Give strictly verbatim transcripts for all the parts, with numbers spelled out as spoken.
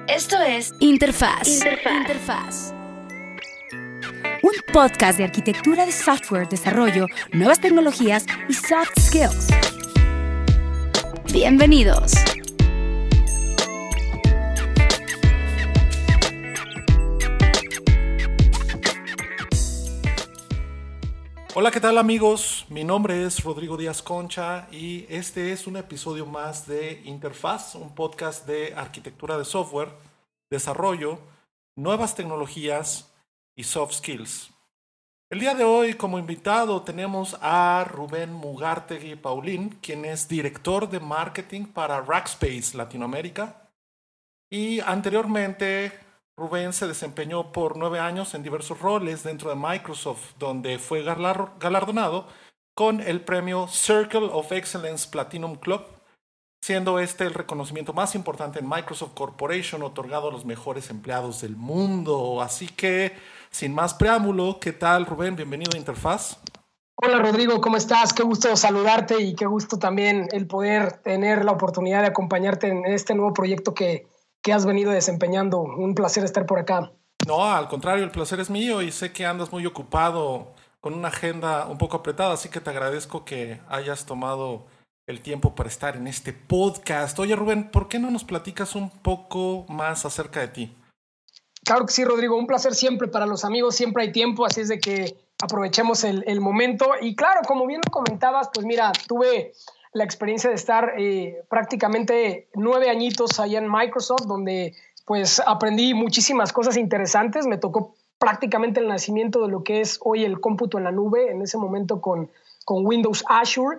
Esto es Interfaz. Interfaz. Interfaz. Un podcast de arquitectura de software, desarrollo, nuevas tecnologías y soft skills. Bienvenidos. Hola, ¿qué tal amigos? Mi nombre es Rodrigo Díaz Concha y este es un episodio más de Interfaz, un podcast de arquitectura de software, desarrollo, nuevas tecnologías y soft skills. El día de hoy como invitado tenemos a Rubén Mugartegui Paulín, quien es director de marketing para Rackspace Latinoamérica, y anteriormente Rubén se desempeñó por nueve años en diversos roles dentro de Microsoft, donde fue galardonado con el premio Circle of Excellence Platinum Club, siendo este el reconocimiento más importante en Microsoft Corporation, otorgado a los mejores empleados del mundo. Así que, sin más preámbulo, ¿qué tal, Rubén? Bienvenido a Interfaz. Hola, Rodrigo, ¿cómo estás? Qué gusto saludarte y qué gusto también el poder tener la oportunidad de acompañarte en este nuevo proyecto que que has venido desempeñando. Un placer estar por acá. No, al contrario, el placer es mío y sé que andas muy ocupado con una agenda un poco apretada, así que te agradezco que hayas tomado el tiempo para estar en este podcast. Oye, Rubén, ¿por qué no nos platicas un poco más acerca de ti? Claro que sí, Rodrigo, un placer siempre para los amigos, siempre hay tiempo, así es de que aprovechemos el, el momento. Y claro, como bien lo comentabas, pues mira, tuve la experiencia de estar eh, prácticamente nueve añitos allá en Microsoft, donde pues aprendí muchísimas cosas interesantes. Me tocó prácticamente el nacimiento de lo que es hoy el cómputo en la nube, en ese momento con, con Windows Azure,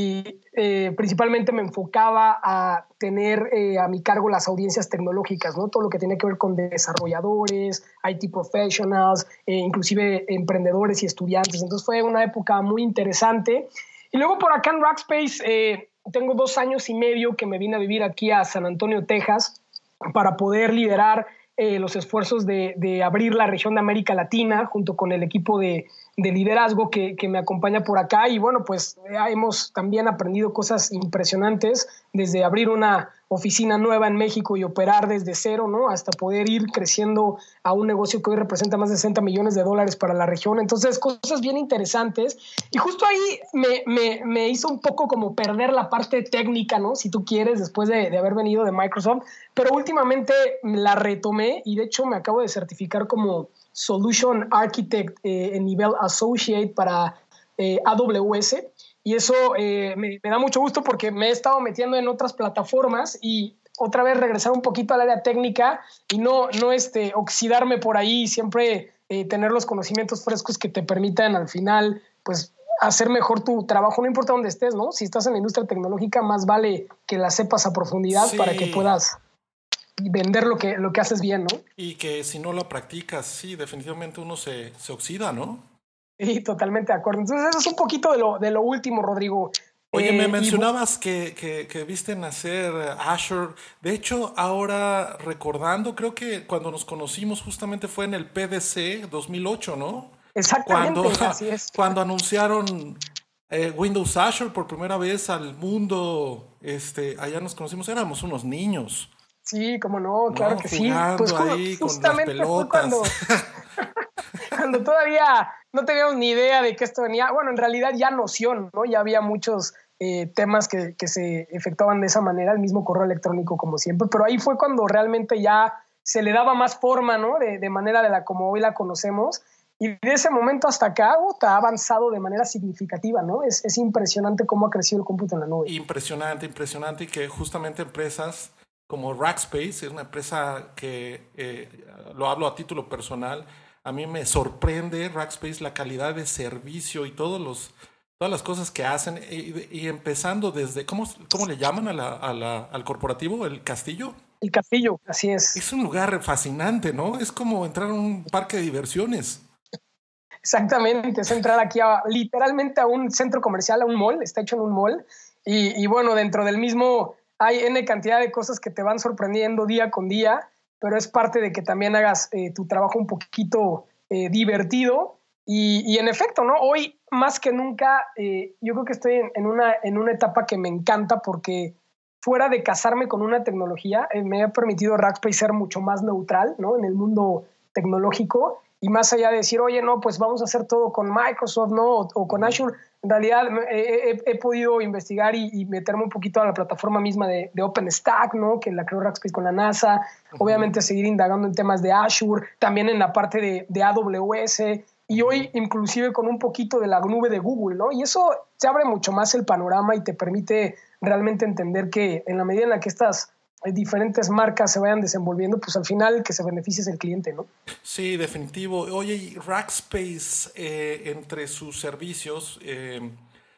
y eh, principalmente me enfocaba a tener eh, a mi cargo las audiencias tecnológicas, ¿no? Todo lo que tenía que ver con desarrolladores, I T professionals, eh, inclusive emprendedores y estudiantes. Entonces fue una época muy interesante. Y luego por acá en Rackspace eh, tengo dos años y medio que me vine a vivir aquí a San Antonio, Texas, para poder liderar eh, los esfuerzos de, de abrir la región de América Latina junto con el equipo de, de liderazgo que, que me acompaña por acá. Y bueno, pues eh, hemos también aprendido cosas impresionantes, desde abrir una oficina nueva en México y operar desde cero, ¿no? Hasta poder ir creciendo a un negocio que hoy representa más de sesenta millones de dólares para la región. Entonces, cosas bien interesantes. Y justo ahí me, me, me hizo un poco como perder la parte técnica, ¿no? Si tú quieres, después de, de haber venido de Microsoft. Pero últimamente la retomé y de hecho me acabo de certificar como Solution Architect eh, en nivel Associate para eh, A W S. Y eso eh, me, me da mucho gusto porque me he estado metiendo en otras plataformas y otra vez regresar un poquito al área técnica y no, no este, oxidarme por ahí y siempre eh, tener los conocimientos frescos que te permitan al final pues hacer mejor tu trabajo, no importa dónde estés, ¿no? Si estás en la industria tecnológica, más vale que la sepas a profundidad, sí, para que puedas vender lo que, lo que haces bien, ¿no? Y que si no lo practicas, sí, definitivamente uno se, se oxida, ¿no? Sí, totalmente de acuerdo. Entonces eso es un poquito de lo, de lo último, Rodrigo. Oye, eh, me mencionabas y... que, que, que viste nacer Azure. De hecho, ahora recordando, creo que cuando nos conocimos justamente fue en el P D C dos mil ocho, ¿no? Exactamente, cuando, así es. Cuando anunciaron eh, Windows Azure por primera vez al mundo, este, allá nos conocimos, éramos unos niños. Sí, cómo no, claro no, que jugando sí. Pues ahí justamente con las pelotas. Fue cuando, cuando todavía no teníamos ni idea de que esto venía. Bueno, en realidad ya noción, ¿no? Ya había muchos eh, temas que, que se efectuaban de esa manera, el mismo correo electrónico como siempre, pero ahí fue cuando realmente ya se le daba más forma, ¿no? De, de manera de la como hoy la conocemos. Y de ese momento hasta acá, uh, ha avanzado de manera significativa, ¿no? Es, es impresionante cómo ha crecido el cómputo en la nube. Impresionante, impresionante, y que justamente empresas como Rackspace, es una empresa que, eh, lo hablo a título personal, a mí me sorprende Rackspace la calidad de servicio y todos los, todas las cosas que hacen, y, y empezando desde, ¿cómo, cómo le llaman a la, a la, al corporativo? ¿El castillo? El castillo, así es. Es un lugar fascinante, ¿no? Es como entrar a un parque de diversiones. Exactamente, es entrar aquí a, literalmente a un centro comercial, a un mall, está hecho en un mall, y, y bueno, dentro del mismo hay N cantidad de cosas que te van sorprendiendo día con día, pero es parte de que también hagas eh, tu trabajo un poquito eh, divertido. Y, y en efecto, ¿no? Hoy más que nunca, eh, yo creo que estoy en, en, una, en una etapa que me encanta porque fuera de casarme con una tecnología, eh, me ha permitido Rackspace ser mucho más neutral, ¿no? En el mundo tecnológico, y más allá de decir, oye, no, pues vamos a hacer todo con Microsoft, ¿no? O, o con Azure. En realidad he, he, he podido investigar y, y meterme un poquito a la plataforma misma de, de OpenStack, ¿no? Que la creó Rackspace con la NASA. Uh-huh. Obviamente seguir indagando en temas de Azure, también en la parte de, de A W S, y hoy inclusive con un poquito de la nube de Google, ¿no? Y eso te abre mucho más el panorama y te permite realmente entender que en la medida en la que estas diferentes marcas se vayan desenvolviendo, pues al final que se beneficie es el cliente, ¿no? Sí, definitivo. Oye, Rackspace, eh, entre sus servicios, eh,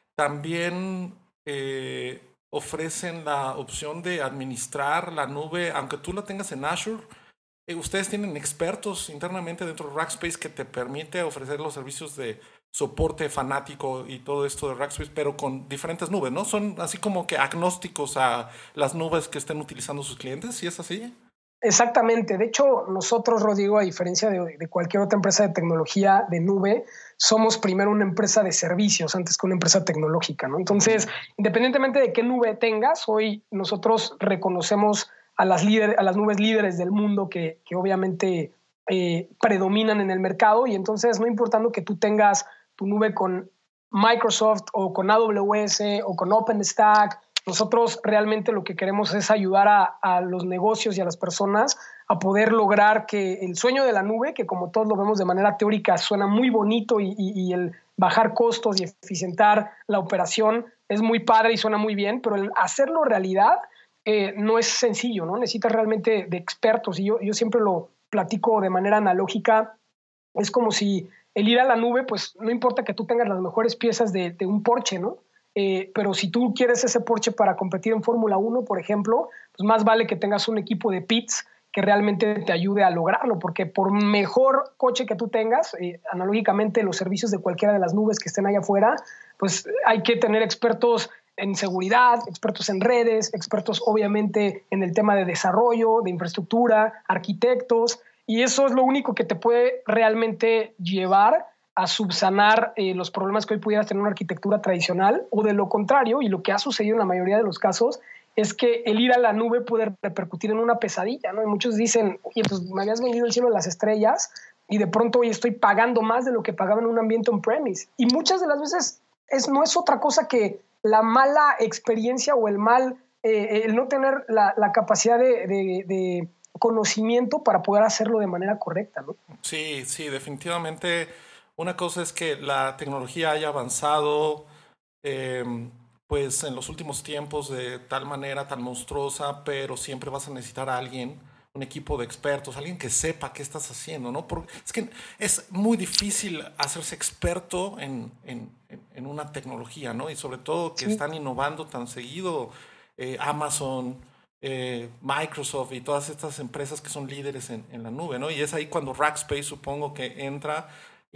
también eh, ofrecen la opción de administrar la nube, aunque tú la tengas en Azure. Eh, ustedes tienen expertos internamente dentro de Rackspace que te permite ofrecer los servicios de soporte fanático y todo esto de Rackspace, pero con diferentes nubes, ¿no? Son así como que agnósticos a las nubes que estén utilizando sus clientes, ¿sí es así? Exactamente. De hecho, nosotros, Rodrigo, a diferencia de, de cualquier otra empresa de tecnología de nube, somos primero una empresa de servicios antes que una empresa tecnológica, ¿no? Entonces, independientemente de qué nube tengas, hoy nosotros reconocemos a las, líder, a las nubes líderes del mundo que, que obviamente eh, predominan en el mercado, y entonces no importando que tú tengas tu nube con Microsoft o con A W S o con OpenStack, nosotros realmente lo que queremos es ayudar a, a los negocios y a las personas a poder lograr que el sueño de la nube, que como todos lo vemos de manera teórica suena muy bonito, y, y, y el bajar costos y eficientar la operación es muy padre y suena muy bien, pero el hacerlo realidad eh, no es sencillo, ¿no? Necesitas realmente de expertos, y yo, yo siempre lo platico de manera analógica. Es como si el ir a la nube, pues no importa que tú tengas las mejores piezas de, de un Porsche, ¿no? Eh, pero si tú quieres ese Porsche para competir en Fórmula uno, por ejemplo, pues más vale que tengas un equipo de pits que realmente te ayude a lograrlo, porque por mejor coche que tú tengas, eh, analógicamente los servicios de cualquiera de las nubes que estén allá afuera, pues hay que tener expertos en seguridad, expertos en redes, expertos obviamente en el tema de desarrollo, de infraestructura, arquitectos, y eso es lo único que te puede realmente llevar a subsanar eh, los problemas que hoy pudieras tener una arquitectura tradicional, o de lo contrario, y lo que ha sucedido en la mayoría de los casos, es que el ir a la nube puede repercutir en una pesadilla, ¿no? Y muchos dicen, oye, pues me habías vendido el cielo de las estrellas y de pronto hoy estoy pagando más de lo que pagaba en un ambiente on-premise. Y muchas de las veces es, no es otra cosa que la mala experiencia o el mal, eh, el no tener la, la capacidad de, de, de conocimiento para poder hacerlo de manera correcta, ¿no? Sí, sí, definitivamente. Una cosa es que la tecnología haya avanzado eh, pues en los últimos tiempos de tal manera tan monstruosa, pero siempre vas a necesitar a alguien, un equipo de expertos, alguien que sepa qué estás haciendo, ¿no? Porque es que es muy difícil hacerse experto en, en, en una tecnología, ¿no? Y sobre todo que sí. Están innovando tan seguido, eh, Amazon, eh, Microsoft y todas estas empresas que son líderes en, en la nube, ¿no? Y es ahí cuando Rackspace supongo que entra,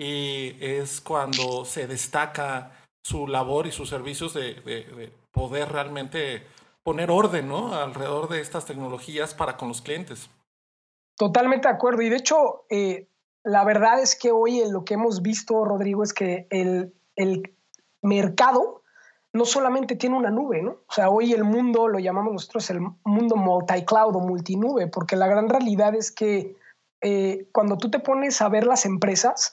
y es cuando se destaca su labor y sus servicios de, de, de poder realmente poner orden, ¿no? Alrededor de estas tecnologías para con los clientes. Totalmente de acuerdo. Y de hecho, eh, la verdad es que hoy en lo que hemos visto, Rodrigo, es que el, el mercado no solamente tiene una nube, ¿no? O sea, hoy el mundo, lo llamamos nosotros el mundo multi-cloud o multinube, porque la gran realidad es que eh, cuando tú te pones a ver las empresas,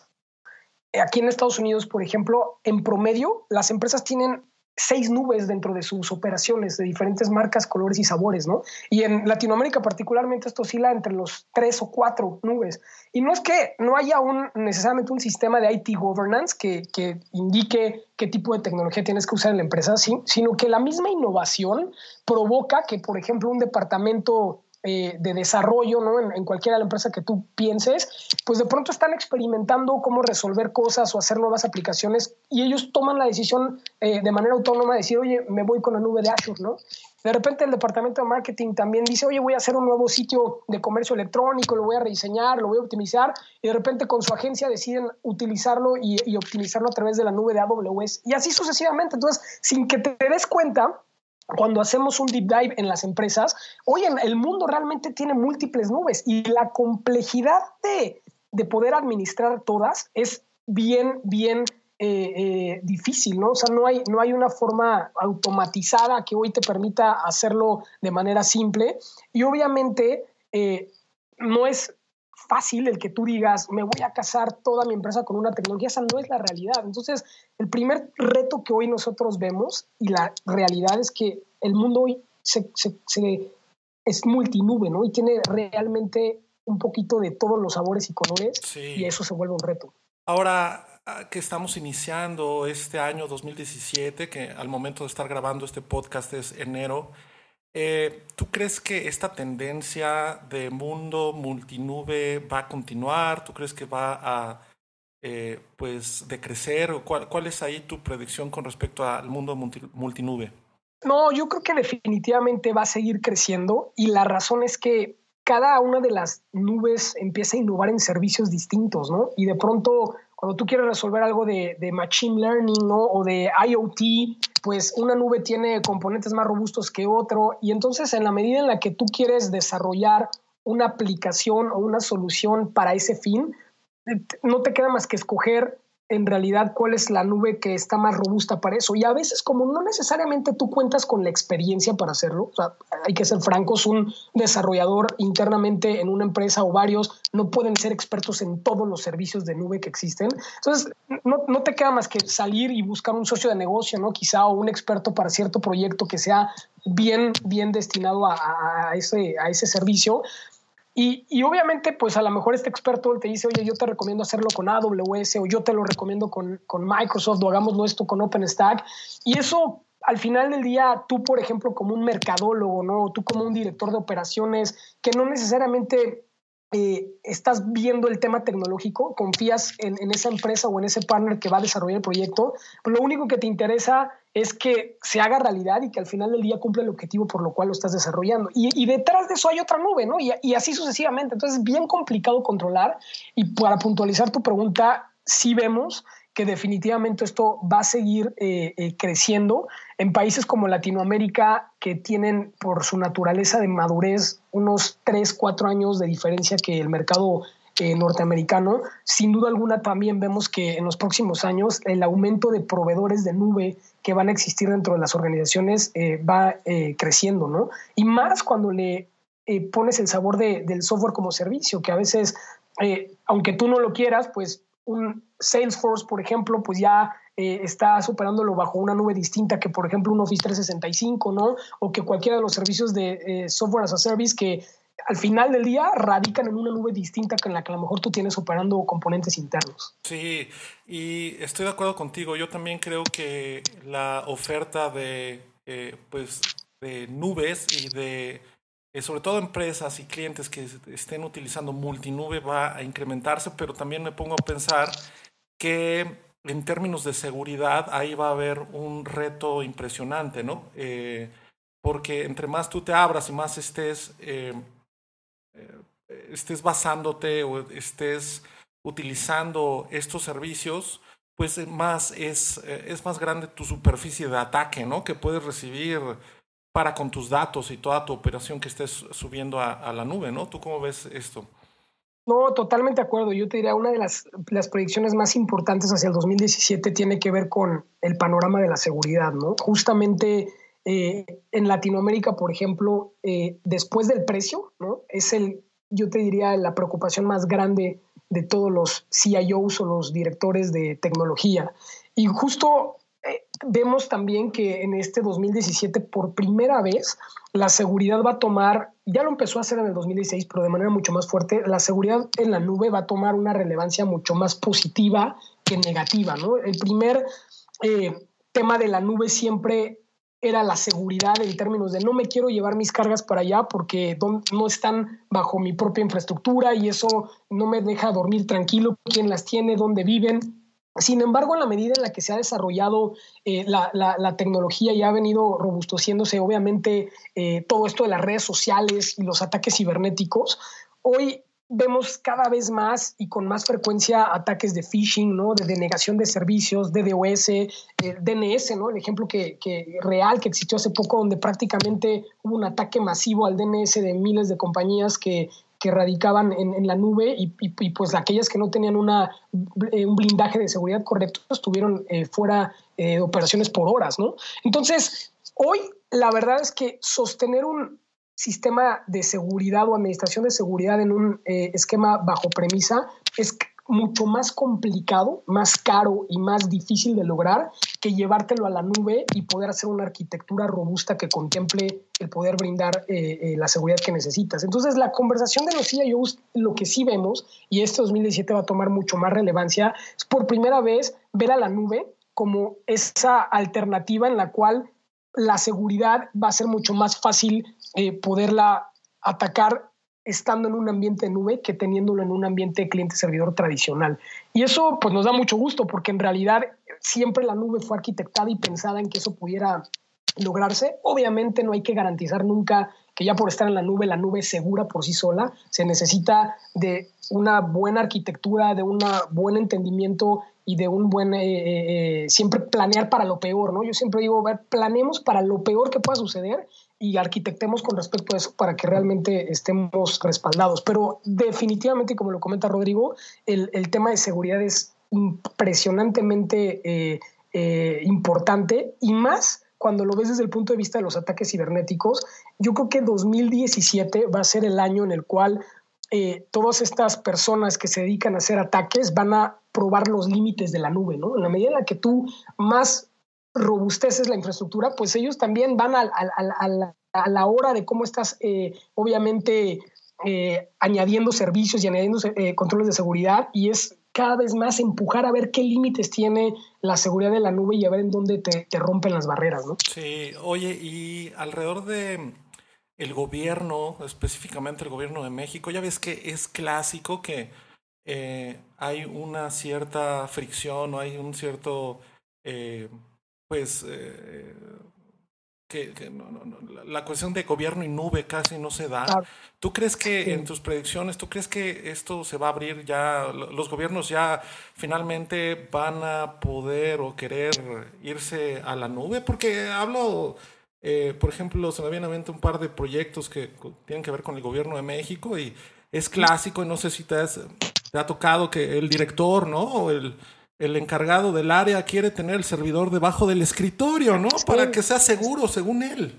aquí en Estados Unidos, por ejemplo, en promedio, las empresas tienen seis nubes dentro de sus operaciones de diferentes marcas, colores y sabores, ¿no? Y en Latinoamérica particularmente esto oscila entre los tres o cuatro nubes. Y no es que no haya un, necesariamente un sistema de I T governance que, que indique qué tipo de tecnología tienes que usar en la empresa, sí, sino que la misma innovación provoca que, por ejemplo, un departamento Eh, de desarrollo, ¿no? En, en cualquiera de la empresa que tú pienses, pues de pronto están experimentando cómo resolver cosas o hacer nuevas aplicaciones, y ellos toman la decisión eh, de manera autónoma de decir, oye, me voy con la nube de Azure, ¿no? De repente el departamento de marketing también dice, oye, voy a hacer un nuevo sitio de comercio electrónico, lo voy a rediseñar, lo voy a optimizar, y de repente con su agencia deciden utilizarlo y, y optimizarlo a través de la nube de A W S, y así sucesivamente. Entonces, sin que te des cuenta, cuando hacemos un deep dive en las empresas, hoy en el mundo realmente tiene múltiples nubes, y la complejidad de, de poder administrar todas es bien, bien eh, eh, difícil, ¿no? O sea, no hay, no hay una forma automatizada que hoy te permita hacerlo de manera simple. Y obviamente eh, no es fácil el que tú digas, me voy a casar toda mi empresa con una tecnología. Esa no es la realidad. Entonces, el primer reto que hoy nosotros vemos, y la realidad es que el mundo hoy se, se, se, es multinube, ¿no? Y tiene realmente un poquito de todos los sabores y colores, sí. Y eso se vuelve un reto. Ahora que estamos iniciando este año dos mil diecisiete, que al momento de estar grabando este podcast es enero, Eh, ¿tú crees que esta tendencia de mundo multinube va a continuar? ¿Tú crees que va a eh, pues decrecer? ¿Cuál, ¿Cuál es ahí tu predicción con respecto al mundo multi, multinube? No, yo creo que definitivamente va a seguir creciendo, y la razón es que cada una de las nubes empieza a innovar en servicios distintos, ¿no? Y de pronto, cuando tú quieres resolver algo de, de machine learning, ¿no? O de I O T, pues una nube tiene componentes más robustos que otro, y entonces en la medida en la que tú quieres desarrollar una aplicación o una solución para ese fin, no te queda más que escoger en realidad cuál es la nube que está más robusta para eso. Y a veces, como no necesariamente tú cuentas con la experiencia para hacerlo, o sea, hay que ser francos, un desarrollador internamente en una empresa o varios no pueden ser expertos en todos los servicios de nube que existen. Entonces, no, no te queda más que salir y buscar un socio de negocio, ¿no? Quizá, o un experto para cierto proyecto que sea bien, bien destinado a, a, ese, a ese servicio. Y, y obviamente, pues a lo mejor este experto te dice, oye, yo te recomiendo hacerlo con A W S, o yo te lo recomiendo con, con Microsoft, o hagámoslo esto con OpenStack. Y eso, al final del día, tú, por ejemplo, como un mercadólogo, ¿no? O tú como un director de operaciones, que no necesariamente eh, estás viendo el tema tecnológico, confías en, en esa empresa o en ese partner que va a desarrollar el proyecto, pues lo único que te interesa es que se haga realidad y que al final del día cumpla el objetivo por lo cual lo estás desarrollando. Y, y detrás de eso hay otra nube, ¿no? Y, y así sucesivamente. Entonces es bien complicado controlar. Y para puntualizar tu pregunta, sí vemos que definitivamente esto va a seguir eh, eh, creciendo en países como Latinoamérica, que tienen por su naturaleza de madurez unos tres, cuatro años de diferencia que el mercado Eh, norteamericano. Sin duda alguna también vemos que en los próximos años el aumento de proveedores de nube que van a existir dentro de las organizaciones eh, va eh, creciendo, ¿no? Y más cuando le eh, pones el sabor de, del software como servicio, que a veces, eh, aunque tú no lo quieras, pues un Salesforce, por ejemplo, pues ya eh, está superándolo bajo una nube distinta que, por ejemplo, un Office trescientos sesenta y cinco, ¿no? O que cualquiera de los servicios de eh, software as a service que al final del día radican en una nube distinta que en la que a lo mejor tú tienes operando componentes internos. Sí, y estoy de acuerdo contigo. Yo también creo que la oferta de, eh, pues, de nubes y de, eh, sobre todo empresas y clientes que estén utilizando multinube va a incrementarse, pero también me pongo a pensar que en términos de seguridad ahí va a haber un reto impresionante, ¿no? Eh, porque entre más tú te abras y más estés... Eh, estés basándote o estés utilizando estos servicios, pues más es, es más grande tu superficie de ataque, ¿no? Que puedes recibir para con tus datos y toda tu operación que estés subiendo a, a la nube, ¿no? ¿Tú cómo ves esto? No, totalmente de acuerdo. Yo te diría, una de las, las predicciones más importantes hacia el dos mil diecisiete tiene que ver con el panorama de la seguridad, ¿no? Justamente eh, en Latinoamérica, por ejemplo, eh, después del precio, ¿no? Es el yo te diría la preocupación más grande de todos los C I Os o los directores de tecnología. Y justo eh, vemos también que en este dos mil diecisiete, por primera vez, la seguridad va a tomar, ya lo empezó a hacer en el dos mil dieciséis, pero de manera mucho más fuerte, la seguridad en la nube va a tomar una relevancia mucho más positiva que negativa, ¿no? El primer eh, tema de la nube siempre era la seguridad en términos de no me quiero llevar mis cargas para allá porque no están bajo mi propia infraestructura y eso no me deja dormir tranquilo, quién las tiene, dónde viven. Sin embargo, en la medida en la que se ha desarrollado eh, la, la, la tecnología y ha venido robusteciéndose, obviamente, eh, todo esto de las redes sociales y los ataques cibernéticos, hoy vemos cada vez más y con más frecuencia ataques de phishing, ¿no? De denegación de servicios, D DoS, eh, D N S, ¿no? El ejemplo que, que real que existió hace poco, donde prácticamente hubo un ataque masivo al D N S de miles de compañías que, que radicaban en, en la nube y, y, y pues aquellas que no tenían una, eh, un blindaje de seguridad correcto estuvieron eh, fuera eh, de operaciones por horas, ¿no? Entonces, hoy la verdad es que sostener un sistema de seguridad o administración de seguridad en un eh, esquema bajo premisa es mucho más complicado, más caro y más difícil de lograr que llevártelo a la nube y poder hacer una arquitectura robusta que contemple el poder brindar eh, eh, la seguridad que necesitas. Entonces, la conversación de los C I Os, lo que sí vemos, y este dos mil diecisiete va a tomar mucho más relevancia, es por primera vez ver a la nube como esa alternativa en la cual la seguridad va a ser mucho más fácil eh, poderla atacar estando en un ambiente de nube que teniéndolo en un ambiente cliente-servidor tradicional. Y eso pues nos da mucho gusto porque en realidad siempre la nube fue arquitectada y pensada en que eso pudiera lograrse. Obviamente no hay que garantizar nunca que ya por estar en la nube, la nube es segura por sí sola. Se necesita de una buena arquitectura, de un buen entendimiento y de un buen, eh, eh, siempre planear para lo peor, ¿no? Yo siempre digo, planeemos para lo peor que pueda suceder y arquitectemos con respecto a eso para que realmente estemos respaldados. Pero definitivamente, como lo comenta Rodrigo, el, el tema de seguridad es impresionantemente eh, eh, importante y más cuando lo ves desde el punto de vista de los ataques cibernéticos. Yo creo que dos mil diecisiete va a ser el año en el cual eh, todas estas personas que se dedican a hacer ataques van a probar los límites de la nube, ¿no? En la medida en la que tú más robusteces la infraestructura, pues ellos también van a, a, a, a, la, a la hora de cómo estás, eh, obviamente, eh, añadiendo servicios y añadiendo eh, controles de seguridad, y es cada vez más empujar a ver qué límites tiene la seguridad de la nube y a ver en dónde te, te rompen las barreras, ¿no? Sí, oye, y alrededor de el gobierno, específicamente el gobierno de México, ya ves que es clásico que eh, hay una cierta fricción o hay un cierto, eh, pues, eh, que, que no, no, no, la cuestión de gobierno y nube casi no se da. Claro. ¿Tú crees que Sí. en tus predicciones, tú crees que esto se va a abrir ya, los gobiernos ya finalmente van a poder o querer irse a la nube? Porque hablo, eh, por ejemplo, se me viene a la mente un par de proyectos que tienen que ver con el gobierno de México y es clásico, y no sé si te, has, te ha tocado que el director, ¿no? O el, el encargado del área quiere tener el servidor debajo del escritorio, ¿no? Sí. Para que sea seguro, según él.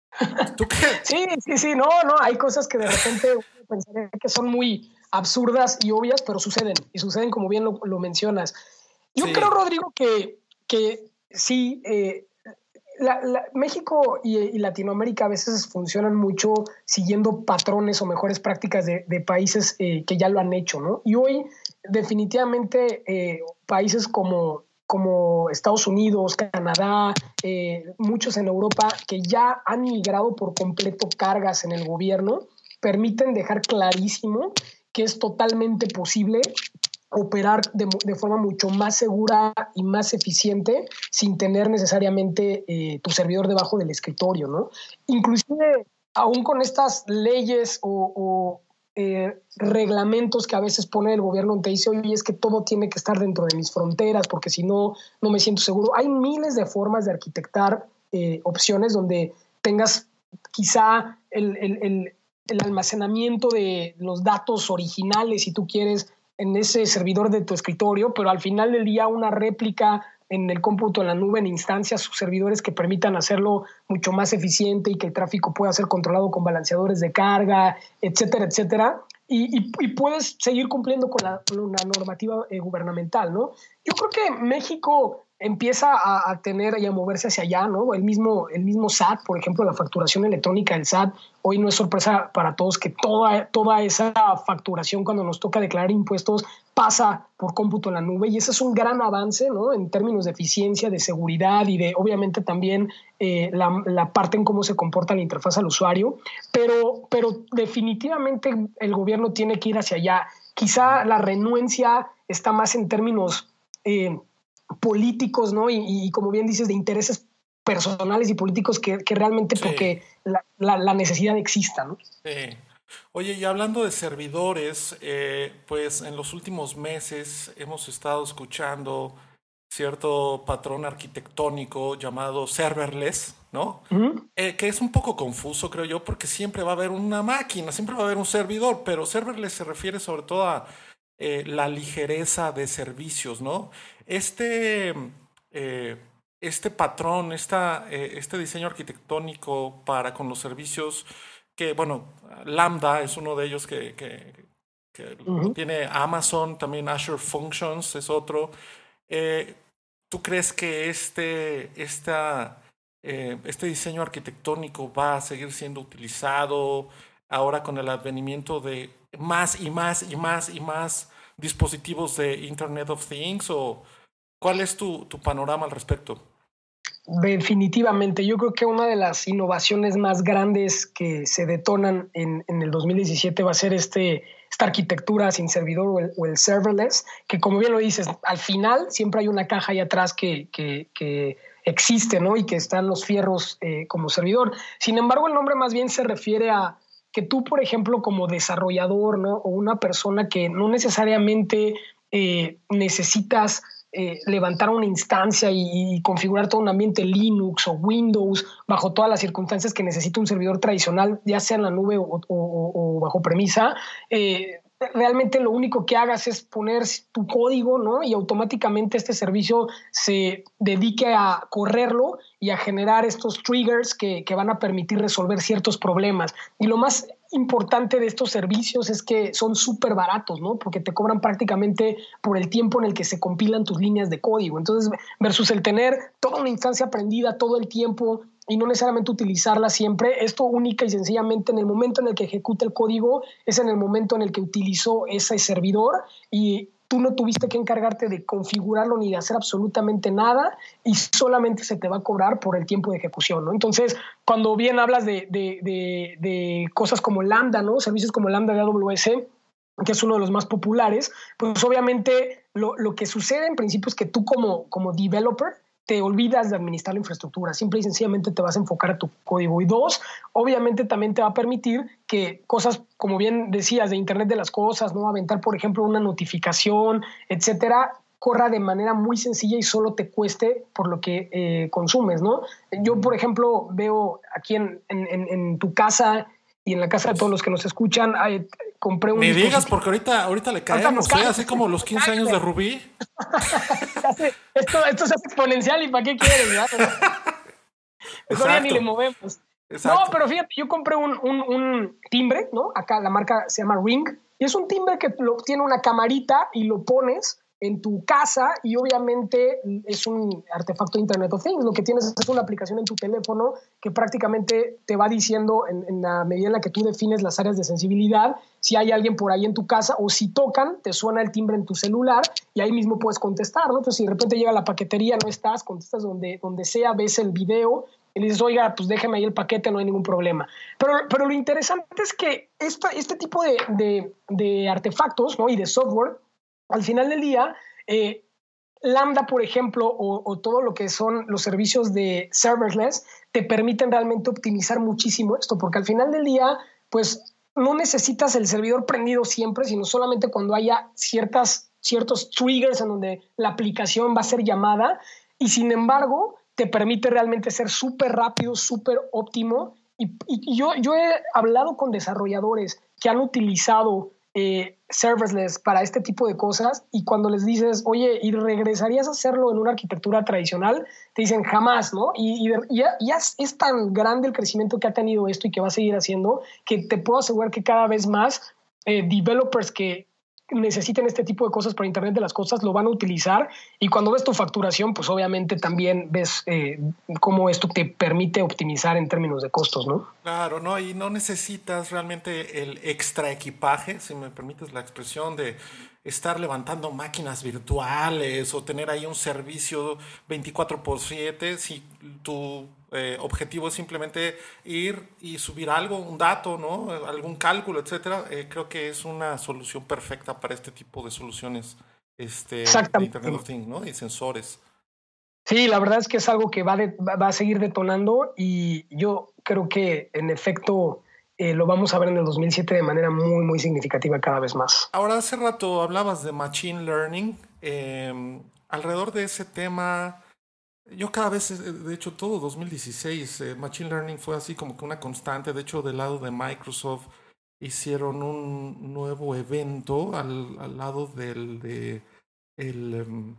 ¿Tú qué? Sí, sí, sí, no, no, hay cosas que de repente uno pensaría que son muy absurdas y obvias, pero suceden, y suceden como bien lo, lo mencionas. Yo Sí. creo, Rodrigo, que, que sí, eh, la, la, México y, y Latinoamérica a veces funcionan mucho siguiendo patrones o mejores prácticas de, de países eh, que ya lo han hecho, ¿no? Y hoy definitivamente eh, países como como Estados Unidos, Canadá, eh, muchos en Europa que ya han migrado por completo cargas en el gobierno, permiten dejar clarísimo que es totalmente posible operar de, de forma mucho más segura y más eficiente sin tener necesariamente eh, tu servidor debajo del escritorio, ¿no? Inclusive, aún con estas leyes o, o Eh, reglamentos que a veces pone el gobierno donde dice, oye, es que todo tiene que estar dentro de mis fronteras porque si no, no me siento seguro. Hay miles de formas de arquitectar eh, opciones donde tengas quizá el, el, el, el almacenamiento de los datos originales, si tú quieres, en ese servidor de tu escritorio, pero al final del día una réplica en el cómputo en la nube, en instancias, sus servidores que permitan hacerlo mucho más eficiente y que el tráfico pueda ser controlado con balanceadores de carga, etcétera, etcétera. Y, y, y puedes seguir cumpliendo con la, con la normativa eh, gubernamental, ¿no? Yo creo que México empieza a, a tener y a moverse hacia allá, ¿no? El mismo, el mismo S A T, por ejemplo, la facturación electrónica del S A T, hoy no es sorpresa para todos que toda, toda esa facturación cuando nos toca declarar impuestos pasa por cómputo en la nube, y ese es un gran avance, ¿no? En términos de eficiencia, de seguridad y de, obviamente, también eh, la, la parte en cómo se comporta la interfaz al usuario, pero, pero definitivamente el gobierno tiene que ir hacia allá. Quizá la renuencia está más en términos eh, políticos, ¿no? Y, y como bien dices, de intereses personales y políticos que, que realmente sí. porque la, la, la necesidad exista, ¿no? Sí. Oye, y hablando de servidores, eh, pues en los últimos meses hemos estado escuchando cierto patrón arquitectónico llamado serverless, ¿no? Uh-huh. Eh, que es un poco confuso, creo yo, porque siempre va a haber una máquina, siempre va a haber un servidor, pero serverless se refiere sobre todo a eh, la ligereza de servicios, ¿no? Este, eh, este patrón, esta, eh, este diseño arquitectónico para con los servicios que, bueno, Lambda es uno de ellos que, que, que uh-huh. lo tiene Amazon, también Azure Functions es otro. Eh, ¿Tú crees que este, esta, eh, este diseño arquitectónico va a seguir siendo utilizado ahora con el advenimiento de más y más y más y más dispositivos de Internet of Things? ¿O cuál es tu, tu panorama al respecto? Definitivamente, yo creo que una de las innovaciones más grandes que se detonan en, en el dos mil diecisiete va a ser este, esta arquitectura sin servidor o el, o el serverless, que como bien lo dices, al final siempre hay una caja ahí atrás que, que, que existe, ¿no? Y que están los fierros eh, como servidor. Sin embargo, el nombre más bien se refiere a que tú, por ejemplo, como desarrollador, ¿no? O una persona que no necesariamente eh, necesitas Eh, levantar una instancia y, y configurar todo un ambiente Linux o Windows bajo todas las circunstancias que necesita un servidor tradicional, ya sea en la nube o, o, o bajo premisa. Eh, realmente lo único que hagas es poner tu código, ¿no? Y automáticamente este servicio se dedique a correrlo y a generar estos triggers que, que van a permitir resolver ciertos problemas. Y lo más importante de estos servicios es que son súper baratos, ¿no? Porque te cobran prácticamente por el tiempo en el que se compilan tus líneas de código. Entonces, versus el tener toda una instancia aprendida todo el tiempo y no necesariamente utilizarla siempre, esto única y sencillamente en el momento en el que ejecuta el código es en el momento en el que utilizó ese servidor y tú no tuviste que encargarte de configurarlo ni de hacer absolutamente nada y solamente se te va a cobrar por el tiempo de ejecución, ¿no? Entonces, cuando bien hablas de, de, de, de cosas como Lambda, ¿no? Servicios como Lambda de A W S, que es uno de los más populares, pues obviamente lo, lo que sucede en principio es que tú como, como developer te olvidas de administrar la infraestructura, simple y sencillamente te vas a enfocar a tu código. Y dos, obviamente también te va a permitir que cosas, como bien decías, de Internet de las cosas, ¿no? Aventar, por ejemplo, una notificación, etcétera, corra de manera muy sencilla y solo te cueste por lo que eh, consumes, ¿no? Yo, por ejemplo, veo aquí en, en, en tu casa y en la casa de todos los que nos escuchan, hay, compré un... Ni digas, porque ahorita, ahorita le caemos, ¿eh? Así como los quince años de Rubí. esto, esto es exponencial y ¿para qué quieres? Mejor ya ni le movemos. Exacto. No, pero fíjate, yo compré un, un, un timbre, ¿no? Acá la marca se llama Ring, y es un timbre que lo, tiene una camarita y lo pones en tu casa y obviamente es un artefacto de Internet of Things. Lo que tienes es una aplicación en tu teléfono que prácticamente te va diciendo en, en la medida en la que tú defines las áreas de sensibilidad, si hay alguien por ahí en tu casa o si tocan, te suena el timbre en tu celular y ahí mismo puedes contestar, ¿no? Entonces, si de repente llega la paquetería, no estás, contestas donde, donde sea, ves el video y le dices, oiga, pues déjeme ahí el paquete, no hay ningún problema. Pero, pero lo interesante es que esta, este tipo de, de, de artefactos, ¿no? Y de software, al final del día, eh, Lambda, por ejemplo, o, o todo lo que son los servicios de serverless, te permiten realmente optimizar muchísimo esto, porque al final del día, pues no necesitas el servidor prendido siempre, sino solamente cuando haya ciertas, ciertos triggers en donde la aplicación va a ser llamada, y sin embargo, te permite realmente ser súper rápido, súper óptimo. Y, y yo, yo he hablado con desarrolladores que han utilizado Eh, serverless para este tipo de cosas y cuando les dices, oye, ¿y regresarías a hacerlo en una arquitectura tradicional? Te dicen jamás, ¿no? Y, y ya, ya es tan grande el crecimiento que ha tenido esto y que va a seguir haciendo que te puedo asegurar que cada vez más eh, developers que necesiten este tipo de cosas para Internet de las cosas lo van a utilizar, y cuando ves tu facturación, pues obviamente también ves eh, cómo esto te permite optimizar en términos de costos, ¿no? Claro, no, y no necesitas realmente el extra equipaje, si me permites la expresión, de estar levantando máquinas virtuales o tener ahí un servicio veinticuatro por siete. Si tu eh, objetivo es simplemente ir y subir algo, un dato, ¿no? Algún cálculo, etcétera, eh, creo que es una solución perfecta para este tipo de soluciones este, de Internet of Things, ¿no? Y sensores. Sí, la verdad es que es algo que va, de, va a seguir detonando, y yo creo que en efecto eh, lo vamos a ver en el dos mil siete de manera muy, muy significativa cada vez más. Ahora, hace rato hablabas de Machine Learning. Eh, alrededor de ese tema, Yo cada vez, de hecho, todo dos mil dieciséis, eh, Machine Learning fue así como que una constante. De hecho, del lado de Microsoft hicieron un nuevo evento al, al lado del de el, um,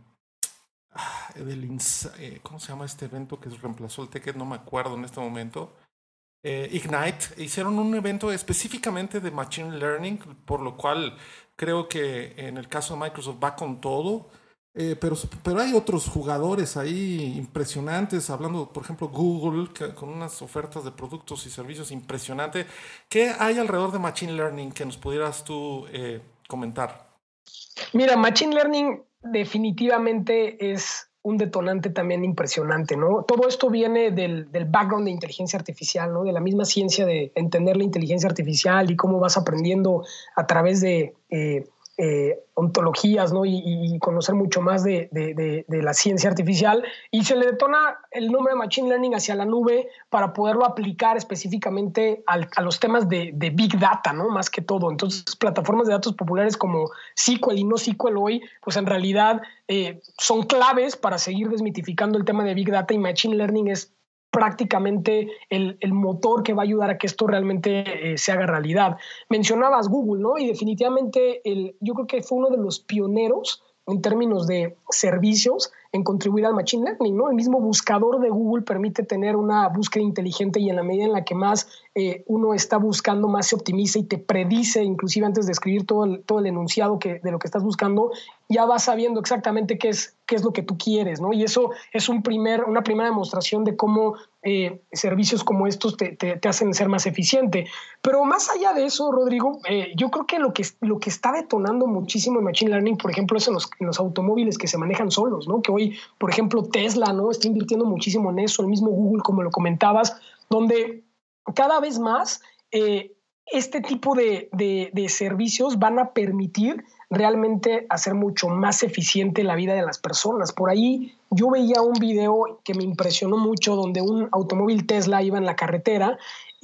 del eh, ¿cómo se llama este evento que reemplazó el Ticket? No me acuerdo en este momento. Eh, Ignite. Hicieron un evento específicamente de Machine Learning, por lo cual creo que en el caso de Microsoft va con todo. Eh, pero, pero hay otros jugadores ahí impresionantes, hablando, por ejemplo, Google, que, con unas ofertas de productos y servicios impresionantes. ¿Qué hay alrededor de Machine Learning que nos pudieras tú eh, comentar? Mira, Machine Learning definitivamente es un detonante también impresionante, ¿no? Todo esto viene del, del background de inteligencia artificial, ¿no? De la misma ciencia de entender la inteligencia artificial y cómo vas aprendiendo a través de eh, eh, ontologías, ¿no? Y, y conocer mucho más de, de, de, de la ciencia artificial, y se le detona el nombre de Machine Learning hacia la nube para poderlo aplicar específicamente al, a los temas de, de Big Data, ¿no? Más que todo. Entonces, plataformas de datos populares como S Q L y NoSQL hoy, pues en realidad eh, son claves para seguir desmitificando el tema de Big Data, y Machine Learning es prácticamente el, el motor que va a ayudar a que esto realmente eh, se haga realidad. Mencionabas Google, ¿no? Y definitivamente el, yo creo que fue uno de los pioneros en términos de servicios en contribuir al Machine Learning, ¿no? El mismo buscador de Google permite tener una búsqueda inteligente, y en la medida en la que más eh, uno está buscando, más se optimiza y te predice, inclusive antes de escribir todo el, todo el enunciado que, de lo que estás buscando, ya vas sabiendo exactamente qué es, qué es lo que tú quieres, ¿no? Y eso es un primer, una primera demostración de cómo eh, servicios como estos te, te, te hacen ser más eficiente. Pero más allá de eso, Rodrigo, eh, yo creo que lo, que lo que está detonando muchísimo el Machine Learning, por ejemplo, es en los, en los automóviles que se manejan solos, ¿no? Que hoy, por ejemplo, Tesla, ¿no? Está invirtiendo muchísimo en eso, el mismo Google, como lo comentabas, donde cada vez más eh, este tipo de, de, de servicios van a permitir realmente hacer mucho más eficiente la vida de las personas. Por ahí yo veía un video que me impresionó mucho, donde un automóvil Tesla iba en la carretera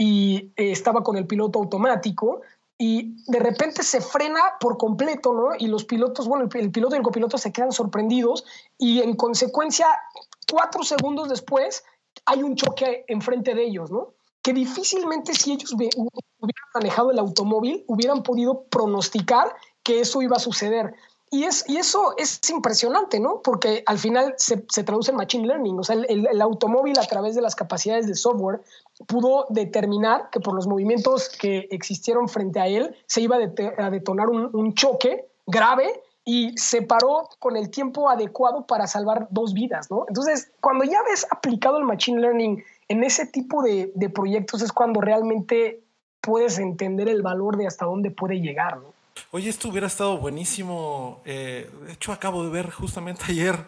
y eh, estaba con el piloto automático, y de repente se frena por completo, ¿no? Y los pilotos, bueno, el, el piloto y el copiloto se quedan sorprendidos, y en consecuencia, cuatro segundos después, hay un choque enfrente de ellos, ¿no? Que difícilmente, si ellos hubieran manejado el automóvil, hubieran podido pronosticar que eso iba a suceder. Y, es, y eso es impresionante, ¿no? Porque al final se, se traduce en Machine Learning. O sea, el, el, el automóvil, a través de las capacidades de software, pudo determinar que por los movimientos que existieron frente a él se iba a, det- a detonar un, un choque grave, y se paró con el tiempo adecuado para salvar dos vidas, ¿no? Entonces, cuando ya ves aplicado el Machine Learning en ese tipo de, de proyectos, es cuando realmente puedes entender el valor de hasta dónde puede llegar, ¿no? Oye, esto hubiera estado buenísimo. Eh, de hecho, acabo de ver justamente ayer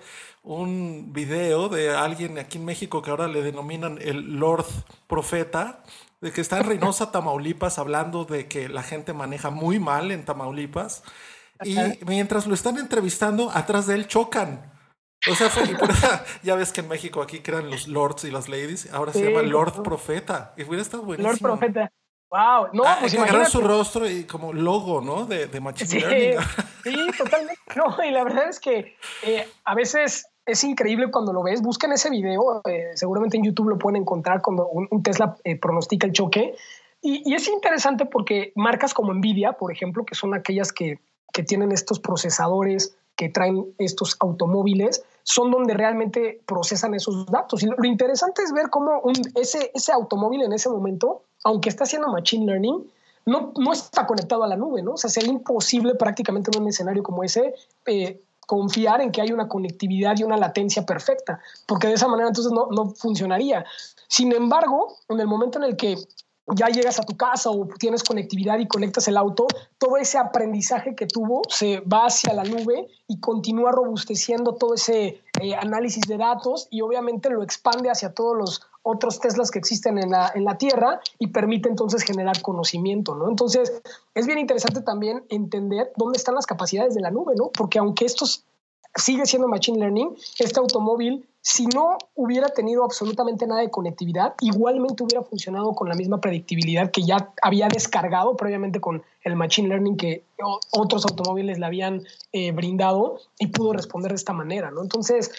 un video de alguien aquí en México que ahora le denominan el Lord Profeta, de que está en Reynosa, Tamaulipas, hablando de que la gente maneja muy mal en Tamaulipas. Y mientras lo están entrevistando, atrás de él chocan. O sea, fue, y por eso, ya ves que en México aquí crean los lords y las ladies, ahora sí, se llama Lord no. Profeta. Y hubiera estado buenísimo. Lord Profeta. Wow, no, ah, pues hay que agarrar su rostro y como logo, ¿no? De, de Machine sí, Learning. Sí, totalmente. No, y la verdad es que eh, a veces es increíble cuando lo ves. Busquen ese video, eh, seguramente en YouTube lo pueden encontrar, cuando un, un Tesla eh, pronostica el choque. Y, y es interesante porque marcas como Nvidia, por ejemplo, que son aquellas que, que tienen estos procesadores que traen estos automóviles, son donde realmente procesan esos datos. Y lo, lo interesante es ver cómo un, ese, ese automóvil en ese momento, aunque está haciendo Machine Learning, no, no está conectado a la nube, ¿no? O sea, sería imposible prácticamente en un escenario como ese eh, confiar en que hay una conectividad y una latencia perfecta, porque de esa manera entonces no, no funcionaría. Sin embargo, en el momento en el que ya llegas a tu casa o tienes conectividad y conectas el auto, todo ese aprendizaje que tuvo se va hacia la nube y continúa robusteciendo todo ese eh, análisis de datos, y obviamente lo expande hacia todos los otros Teslas que existen en la, en la Tierra, y permite entonces generar conocimiento, ¿no? Entonces, es bien interesante también entender dónde están las capacidades de la nube, ¿no? Porque aunque esto sigue siendo Machine Learning, este automóvil, si no hubiera tenido absolutamente nada de conectividad, igualmente hubiera funcionado con la misma predictibilidad que ya había descargado previamente con el Machine Learning que otros automóviles le habían eh, brindado, y pudo responder de esta manera, ¿no? Entonces,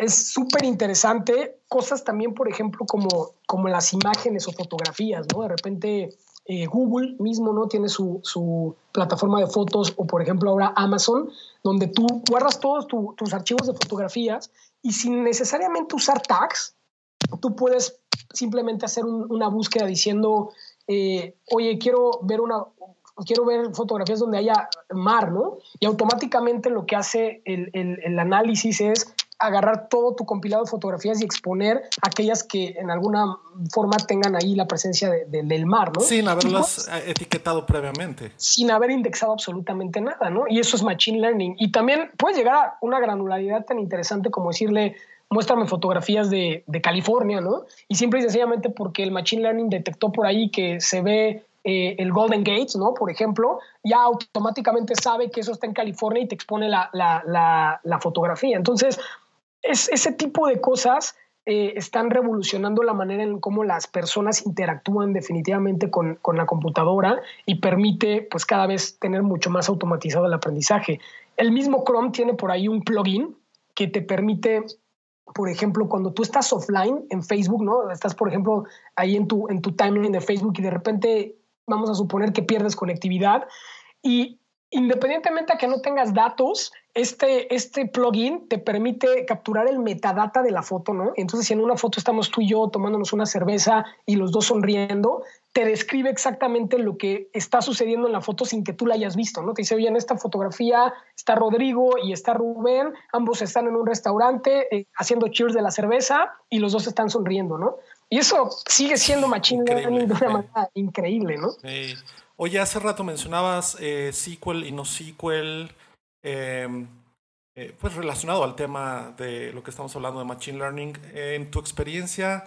es súper interesante. Cosas también, por ejemplo, como, como las imágenes o fotografías, ¿no? De repente eh, Google mismo, ¿no? Tiene su, su plataforma de fotos, o por ejemplo ahora Amazon, donde tú guardas todos tu, tus archivos de fotografías y sin necesariamente usar tags, tú puedes simplemente hacer un, una búsqueda diciendo, eh, oye, quiero ver una... quiero ver fotografías donde haya mar, ¿no? Y automáticamente lo que hace el, el, el análisis es agarrar todo tu compilado de fotografías y exponer aquellas que en alguna forma tengan ahí la presencia de, de, del mar, ¿no? Sin haberlas pues, etiquetado previamente. Sin haber indexado absolutamente nada, ¿no? Y eso es Machine Learning. Y también puedes llegar a una granularidad tan interesante como decirle, muéstrame fotografías de, de California, ¿no? Y simple y sencillamente porque el Machine Learning detectó por ahí que se ve Eh, el Golden Gate, ¿no? Por ejemplo, ya automáticamente sabe que eso está en California y te expone la, la, la, la fotografía. Entonces, es, ese tipo de cosas eh, están revolucionando la manera en cómo las personas interactúan definitivamente con, con la computadora y permite, pues, cada vez tener mucho más automatizado el aprendizaje. El mismo Chrome tiene por ahí un plugin que te permite, por ejemplo, cuando tú estás offline en Facebook, ¿no? Estás, por ejemplo, ahí en tu, en tu timeline de Facebook y de repente vamos a suponer que pierdes conectividad y independientemente a que no tengas datos, este, este plugin te permite capturar el metadata de la foto, ¿no? Entonces, si en una foto estamos tú y yo tomándonos una cerveza y los dos sonriendo, te describe exactamente lo que está sucediendo en la foto sin que tú la hayas visto, ¿no? Te dice, oye, en esta fotografía está Rodrigo y está Rubén, ambos están en un restaurante eh, haciendo cheers de la cerveza y los dos están sonriendo, ¿no? Y eso sigue siendo Machine Learning de una sí. manera increíble, ¿no? Sí. Oye, hace rato mencionabas eh, S Q L y no S Q L, eh, eh, pues relacionado al tema de lo que estamos hablando de Machine Learning. Eh, en tu experiencia,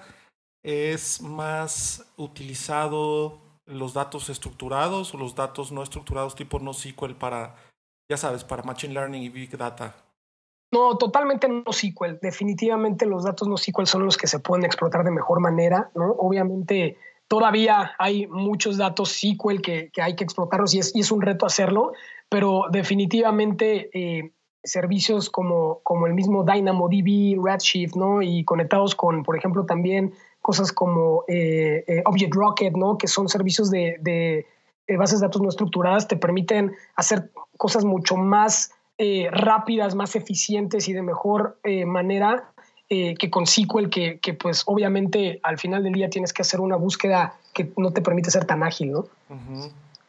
¿es más utilizado los datos estructurados o los datos no estructurados tipo no S Q L para, ya sabes, para Machine Learning y Big Data? No, totalmente no S Q L. Definitivamente los datos no S Q L son los que se pueden explotar de mejor manera, ¿no? Obviamente todavía hay muchos datos S Q L que, que hay que explotarlos y es, y es un reto hacerlo, pero definitivamente eh, servicios como, como el mismo DynamoDB, Redshift, ¿no? Y conectados con, por ejemplo, también cosas como eh, eh, Object Rocket, ¿no? Que son servicios de, de, de bases de datos no estructuradas, te permiten hacer cosas mucho más Eh, rápidas, más eficientes y de mejor eh, manera eh, que con S Q L, que, que pues obviamente al final del día tienes que hacer una búsqueda que no te permite ser tan ágil, ¿no? Uh-huh.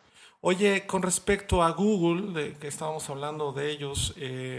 Oye, con respecto a Google, de que estábamos hablando de ellos, eh,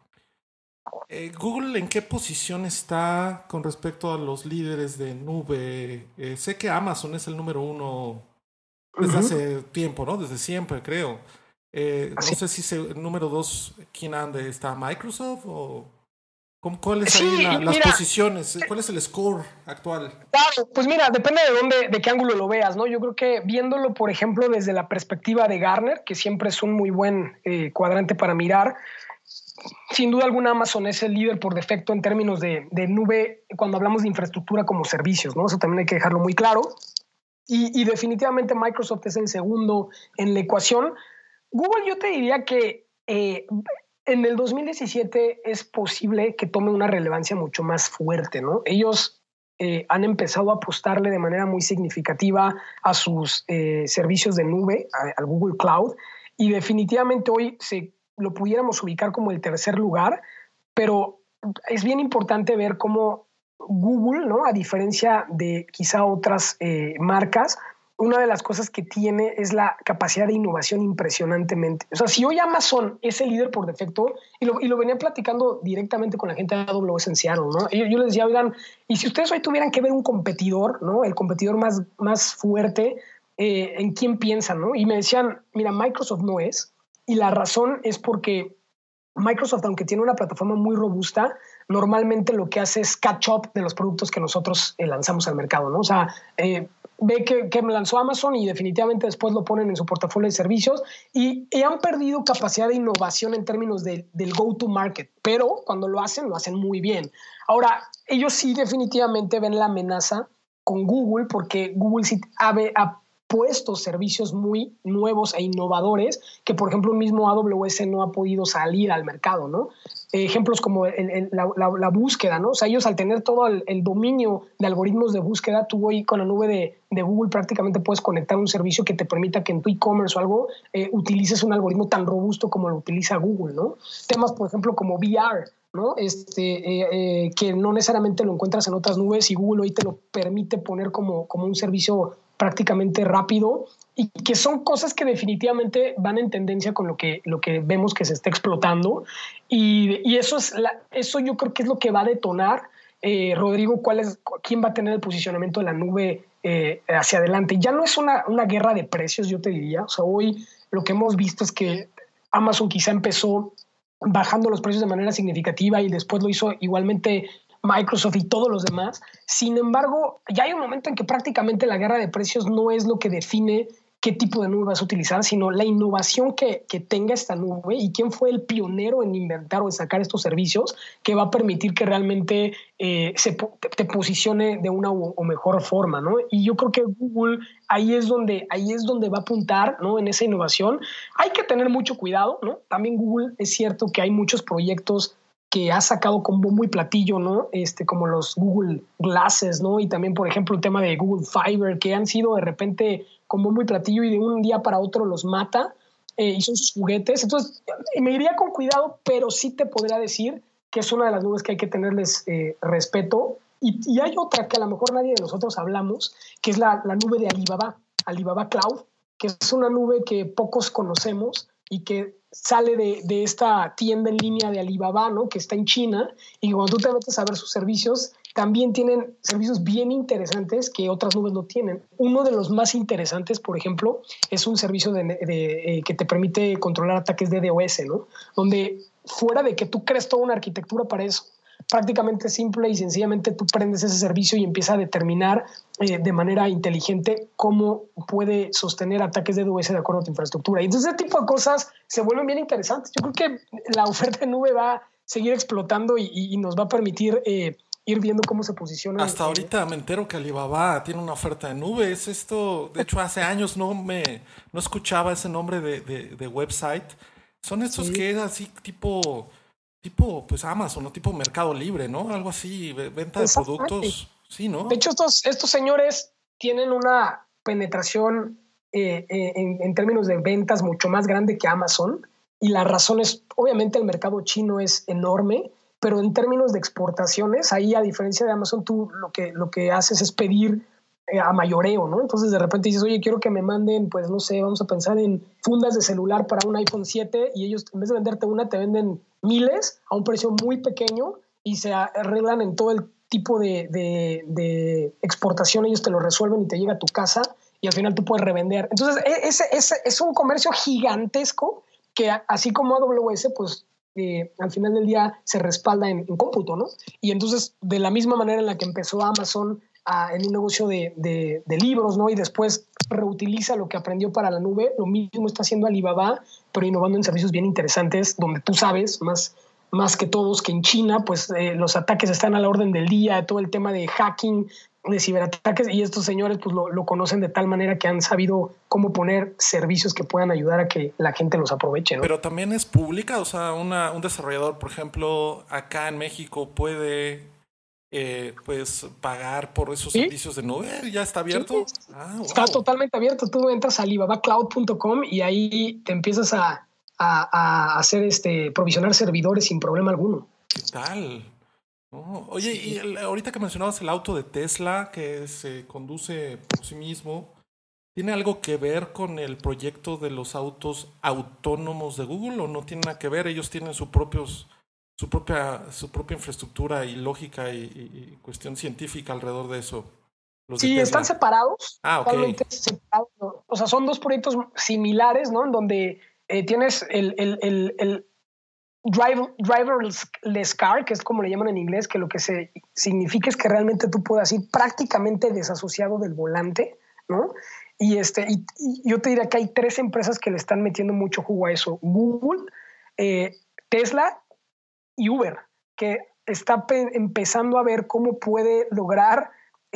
eh, Google, ¿en qué posición está con respecto a los líderes de nube? Eh, sé que Amazon es el número uno desde uh-huh. hace tiempo, ¿no? Desde siempre, creo. Eh, no sé si se, número dos, ¿quién ande? ¿Está Microsoft o cuáles sí, ahí la, las mira, posiciones? ¿Cuál es el score actual? Claro, pues mira, depende de dónde, de qué ángulo lo veas, ¿no? Yo creo que viéndolo, por ejemplo, desde la perspectiva de Gartner, que siempre es un muy buen eh, cuadrante para mirar, sin duda alguna Amazon es el líder por defecto en términos de, de nube cuando hablamos de infraestructura como servicios, ¿no? Eso también hay que dejarlo muy claro. Y, y definitivamente Microsoft es el segundo en la ecuación. Google, yo te diría que eh, en el dos mil diecisiete es posible que tome una relevancia mucho más fuerte, ¿no? Ellos eh, han empezado a apostarle de manera muy significativa a sus eh, servicios de nube, a, al Google Cloud, y definitivamente hoy se lo pudiéramos ubicar como el tercer lugar, pero es bien importante ver cómo Google, ¿no? A diferencia de quizá otras eh, marcas, una de las cosas que tiene es la capacidad de innovación impresionantemente. O sea, si hoy Amazon es el líder por defecto, y lo, y lo venía platicando directamente con la gente de A W S en Seattle, ¿no? Yo, yo les decía, oigan, y si ustedes hoy tuvieran que ver un competidor, ¿no? El competidor más, más fuerte, eh, ¿en quién piensan, no? Y me decían, mira, Microsoft no es, y la razón es porque Microsoft, aunque tiene una plataforma muy robusta, normalmente lo que hace es catch up de los productos que nosotros eh, lanzamos al mercado, ¿no? O sea, eh, ve que, que lanzó Amazon y definitivamente después lo ponen en su portafolio de servicios y, y han perdido capacidad de innovación en términos de, del go-to-market, pero cuando lo hacen, lo hacen muy bien. Ahora, ellos sí definitivamente ven la amenaza con Google porque Google sí ha, ha propuesto servicios muy nuevos e innovadores que, por ejemplo, el mismo A W S no ha podido salir al mercado, ¿no? Eh, ejemplos como el, el, la, la, la búsqueda, ¿no? O sea, ellos al tener todo el, el dominio de algoritmos de búsqueda, tú hoy con la nube de, de Google prácticamente puedes conectar un servicio que te permita que en tu e-commerce o algo eh, utilices un algoritmo tan robusto como lo utiliza Google, ¿no? Temas, por ejemplo, como V R, ¿no? Este, eh, eh, que no necesariamente lo encuentras en otras nubes y Google hoy te lo permite poner como, como un servicio prácticamente rápido y que son cosas que definitivamente van en tendencia con lo que, lo que vemos que se está explotando y, y eso, es la, eso yo creo que es lo que va a detonar, eh, Rodrigo, cuál es, quién va a tener el posicionamiento de la nube eh, hacia adelante. Ya no es una, una guerra de precios, yo te diría. O sea, hoy lo que hemos visto es que Amazon quizá empezó bajando los precios de manera significativa y después lo hizo igualmente Microsoft y todos los demás. Sin embargo, ya hay un momento en que prácticamente la guerra de precios no es lo que define qué tipo de nube vas a utilizar, sino la innovación que, que tenga esta nube y quién fue el pionero en inventar o en sacar estos servicios que va a permitir que realmente eh, se, te, te posicione de una o, o mejor forma, ¿no? Y yo creo que Google ahí es donde, ahí es donde va a apuntar, ¿no? En esa innovación. Hay que tener mucho cuidado, ¿no? También Google es cierto que hay muchos proyectos que ha sacado con bombo y platillo, ¿no? Este, como los Google Glasses, ¿no? Y también, por ejemplo, el tema de Google Fiber, que han sido de repente con bombo y platillo y de un día para otro los mata eh, y son sus juguetes. Entonces, me iría con cuidado, pero sí te podría decir que es una de las nubes que hay que tenerles eh, respeto. Y, y hay otra que a lo mejor nadie de nosotros hablamos, que es la, la nube de Alibaba, Alibaba Cloud, que es una nube que pocos conocemos y que sale de, de esta tienda en línea de Alibaba, ¿no? Que está en China, y cuando tú te metes a ver sus servicios, también tienen servicios bien interesantes que otras nubes no tienen. Uno de los más interesantes, por ejemplo, es un servicio de, de, eh, que te permite controlar ataques de DDoS, ¿no? Donde fuera de que tú crees toda una arquitectura para eso, prácticamente simple y sencillamente tú prendes ese servicio y empieza a determinar eh, de manera inteligente cómo puede sostener ataques de DDoS de acuerdo a tu infraestructura. Y entonces ese tipo de cosas se vuelven bien interesantes. Yo creo que la oferta de nube va a seguir explotando y, y, y nos va a permitir eh, ir viendo cómo se posiciona. Hasta eh, ahorita me entero que Alibaba tiene una oferta de nube. Es esto, de hecho hace años no me no escuchaba ese nombre de, de, de website. Son estos sí. que es así tipo... tipo, pues Amazon, ¿no? Tipo Mercado Libre, ¿no? Algo así, venta de productos. Sí, ¿no? De hecho, estos, estos señores tienen una penetración eh, eh, en, en términos de ventas mucho más grande que Amazon. Y la razón es, obviamente, el mercado chino es enorme, pero en términos de exportaciones, ahí a diferencia de Amazon, tú lo que, lo que haces es pedir eh, a mayoreo, ¿no? Entonces de repente dices, oye, quiero que me manden, pues no sé, vamos a pensar en fundas de celular para un iPhone siete y ellos en vez de venderte una te venden miles a un precio muy pequeño y se arreglan en todo el tipo de, de, de exportación, ellos te lo resuelven y te llega a tu casa y al final tú puedes revender. Entonces ese, ese es un comercio gigantesco que así como A W S, pues eh, al final del día se respalda en, en cómputo, ¿no? Y entonces de la misma manera en la que empezó Amazon a, en un negocio de, de, de libros, ¿no? Y después reutiliza lo que aprendió para la nube, lo mismo está haciendo Alibaba, pero innovando en servicios bien interesantes, donde tú sabes más, más que todos que en China pues eh, los ataques están a la orden del día, todo el tema de hacking, de ciberataques, y estos señores pues lo, lo conocen de tal manera que han sabido cómo poner servicios que puedan ayudar a que la gente los aproveche, ¿no? Pero también es pública, o sea, una, un desarrollador, por ejemplo, acá en México puede... Eh, pues pagar por esos ¿Sí? servicios de nube. ¿Ya está abierto? Sí, ah, wow. Está totalmente abierto. Tú entras a alibaba cloud punto com y ahí te empiezas a, a, a hacer este provisionar servidores sin problema alguno. ¿Qué tal? Oh, oye, sí. y el, ahorita que mencionabas el auto de Tesla que se conduce por sí mismo, ¿tiene algo que ver con el proyecto de los autos autónomos de Google o no tiene nada que ver? Ellos tienen sus propios su propia su propia infraestructura y lógica y, y, y cuestión científica alrededor de eso. Los sí, de están separados. Ah, ok. Separados. O sea, son dos proyectos similares, ¿no? En donde eh, tienes el, el, el, el driver, driverless car, que es como le llaman en inglés, que lo que se significa es que realmente tú puedas ir prácticamente desasociado del volante, ¿no? Y, este, y, y yo te diría que hay tres empresas que le están metiendo mucho jugo a eso. Google, eh, Tesla y Uber, que está pe- empezando a ver cómo puede lograr eh,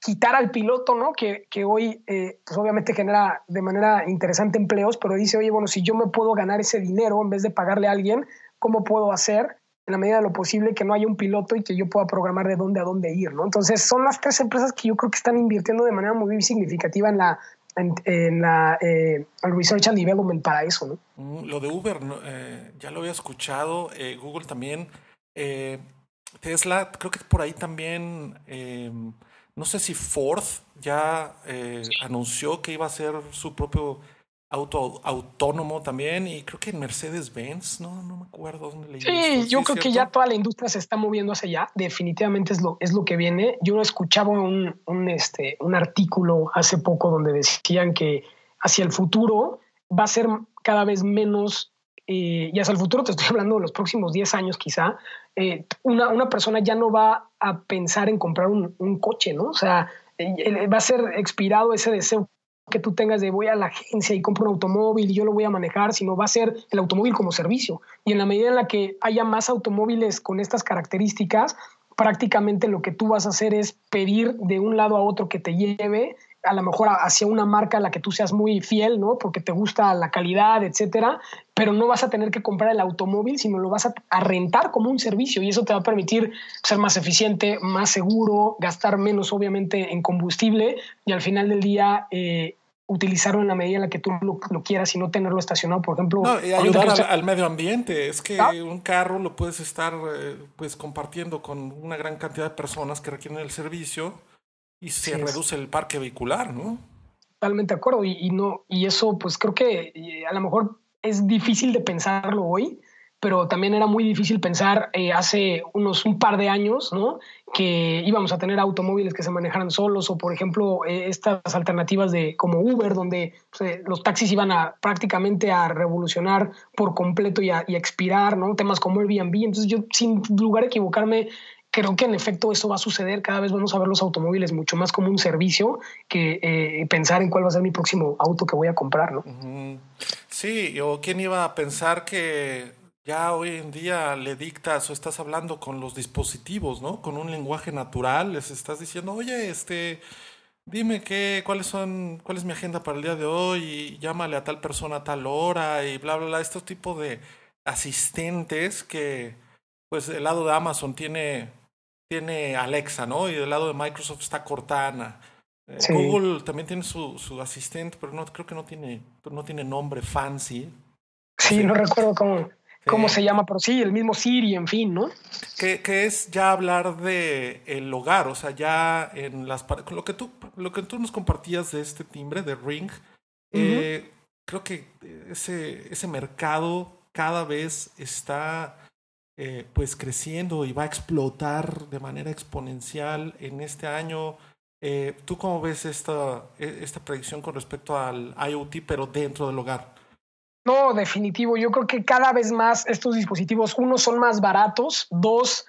quitar al piloto, ¿no? Que, que hoy, eh, pues obviamente genera de manera interesante empleos, pero dice, oye, bueno, si yo me puedo ganar ese dinero en vez de pagarle a alguien, ¿cómo puedo hacer en la medida de lo posible que no haya un piloto y que yo pueda programar de dónde a dónde ir, ¿no? Entonces, son las tres empresas que yo creo que están invirtiendo de manera muy significativa en la en, en la eh, el research and development para eso, ¿no? Mm, Lo de Uber, no, eh, ya lo había escuchado, eh, Google también, eh, Tesla, creo que por ahí también, eh, no sé si Ford ya eh, anunció que iba a hacer su propio auto autónomo también, y creo que Mercedes-Benz, no, no me acuerdo dónde leí esto. Sí, yo ¿Sí, creo que cierto? ya toda la industria se está moviendo hacia allá. Definitivamente es lo, es lo que viene. Yo escuchaba un, un, este, un artículo hace poco donde decían que hacia el futuro va a ser cada vez menos, eh, y hacia el futuro te estoy hablando de los próximos diez años quizá, eh, una, una persona ya no va a pensar en comprar un, un coche, ¿no? O sea, eh, va a ser expirado ese deseo que tú tengas de voy a la agencia y compro un automóvil y yo lo voy a manejar, sino va a ser el automóvil como servicio. Y en la medida en la que haya más automóviles con estas características, prácticamente lo que tú vas a hacer es pedir de un lado a otro que te lleve, a lo mejor hacia una marca a la que tú seas muy fiel, ¿no? Porque te gusta la calidad, etcétera, pero no vas a tener que comprar el automóvil, sino lo vas a, a rentar como un servicio, y eso te va a permitir ser más eficiente, más seguro, gastar menos obviamente en combustible, y al final del día eh, utilizarlo en la medida en la que tú lo, lo quieras y no tenerlo estacionado, por ejemplo. No, y ayudar al, al medio ambiente. Es que ¿Ah? un carro lo puedes estar eh, pues compartiendo con una gran cantidad de personas que requieren el servicio y se Sí, reduce el parque vehicular, ¿no? totalmente de acuerdo, y, y no, y eso pues creo que eh, a lo mejor es difícil de pensarlo hoy, pero también era muy difícil pensar eh, hace unos un par de años, ¿no? Que íbamos a tener automóviles que se manejaran solos, o por ejemplo eh, estas alternativas de como Uber, donde pues, eh, los taxis iban a prácticamente a revolucionar por completo y a, y a expirar, ¿no? Temas como Airbnb. Entonces yo, sin lugar a equivocarme, creo que en efecto eso va a suceder. Cada vez vamos a ver los automóviles mucho más como un servicio que eh, pensar en cuál va a ser mi próximo auto que voy a comprar, ¿no? Ujú. Sí, o quién iba a pensar que ya hoy en día le dictas o estás hablando con los dispositivos, ¿no? Con un lenguaje natural, les estás diciendo, oye, este, dime qué, cuáles son, cuál es mi agenda para el día de hoy, y llámale a tal persona a tal hora, y bla, bla, bla. Estos tipos de asistentes que, pues, el lado de Amazon tiene, tiene Alexa, ¿no? Y del lado de Microsoft está Cortana. Eh, Sí, Google también tiene su, su asistente, pero no, creo que no tiene, no tiene nombre fancy. ¿O sí, sí? no recuerdo cómo, cómo Sí. se llama, pero sí, el mismo Siri, en fin, ¿no? Que, que es ya hablar de el hogar, o sea, ya en las par- lo que tú lo que tú nos compartías de este timbre de Ring, Uh-huh. eh, creo que ese ese mercado cada vez está eh, pues creciendo y va a explotar de manera exponencial en este año. Eh, ¿tú cómo ves esta e- esta predicción con respecto al IoT, pero dentro del hogar? No, definitivo. Yo creo que cada vez más estos dispositivos, uno, son más baratos, dos,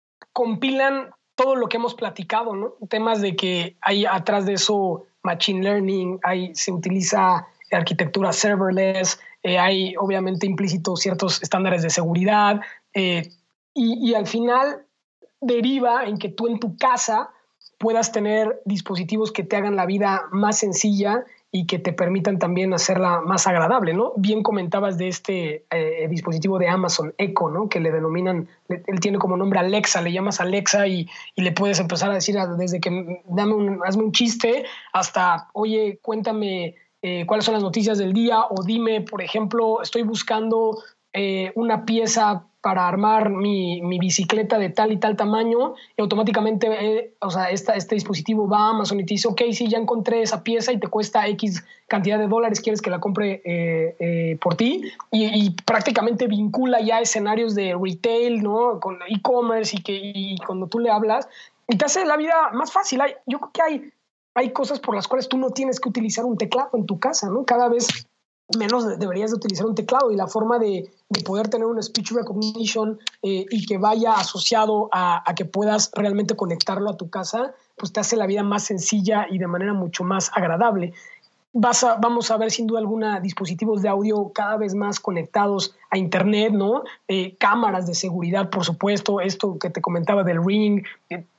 compilan todo lo que hemos platicado, ¿no? Temas de que hay atrás de eso machine learning, hay, se utiliza arquitectura serverless, eh, hay obviamente implícitos ciertos estándares de seguridad, eh, y, y al final deriva en que tú en tu casa puedas tener dispositivos que te hagan la vida más sencilla y que te permitan también hacerla más agradable, ¿no? Bien comentabas de este eh, dispositivo de Amazon Echo, ¿no? Que le denominan, él tiene como nombre Alexa, le llamas Alexa y, y le puedes empezar a decir desde que dame un, hazme un chiste hasta, oye, cuéntame eh, cuáles son las noticias del día, o dime, por ejemplo, estoy buscando eh, una pieza para armar mi, mi bicicleta de tal y tal tamaño, y automáticamente, eh, o sea, esta, este dispositivo va a Amazon y te dice, ok, sí, ya encontré esa pieza y te cuesta X cantidad de dólares, ¿quieres que la compre eh, eh, por ti? Y, y prácticamente vincula ya escenarios de retail, ¿no? Con e-commerce, y que y cuando tú le hablas, y te hace la vida más fácil. Hay, yo creo que hay, hay cosas por las cuales tú no tienes que utilizar un teclado en tu casa, ¿no? Cada vez menos deberías de utilizar un teclado, y la forma de, de poder tener un speech recognition eh, y que vaya asociado a, a que puedas realmente conectarlo a tu casa, pues te hace la vida más sencilla y de manera mucho más agradable. Vas a, vamos a ver sin duda alguna dispositivos de audio cada vez más conectados a internet, ¿no? Eh, cámaras de seguridad, por supuesto, esto que te comentaba del Ring, eh,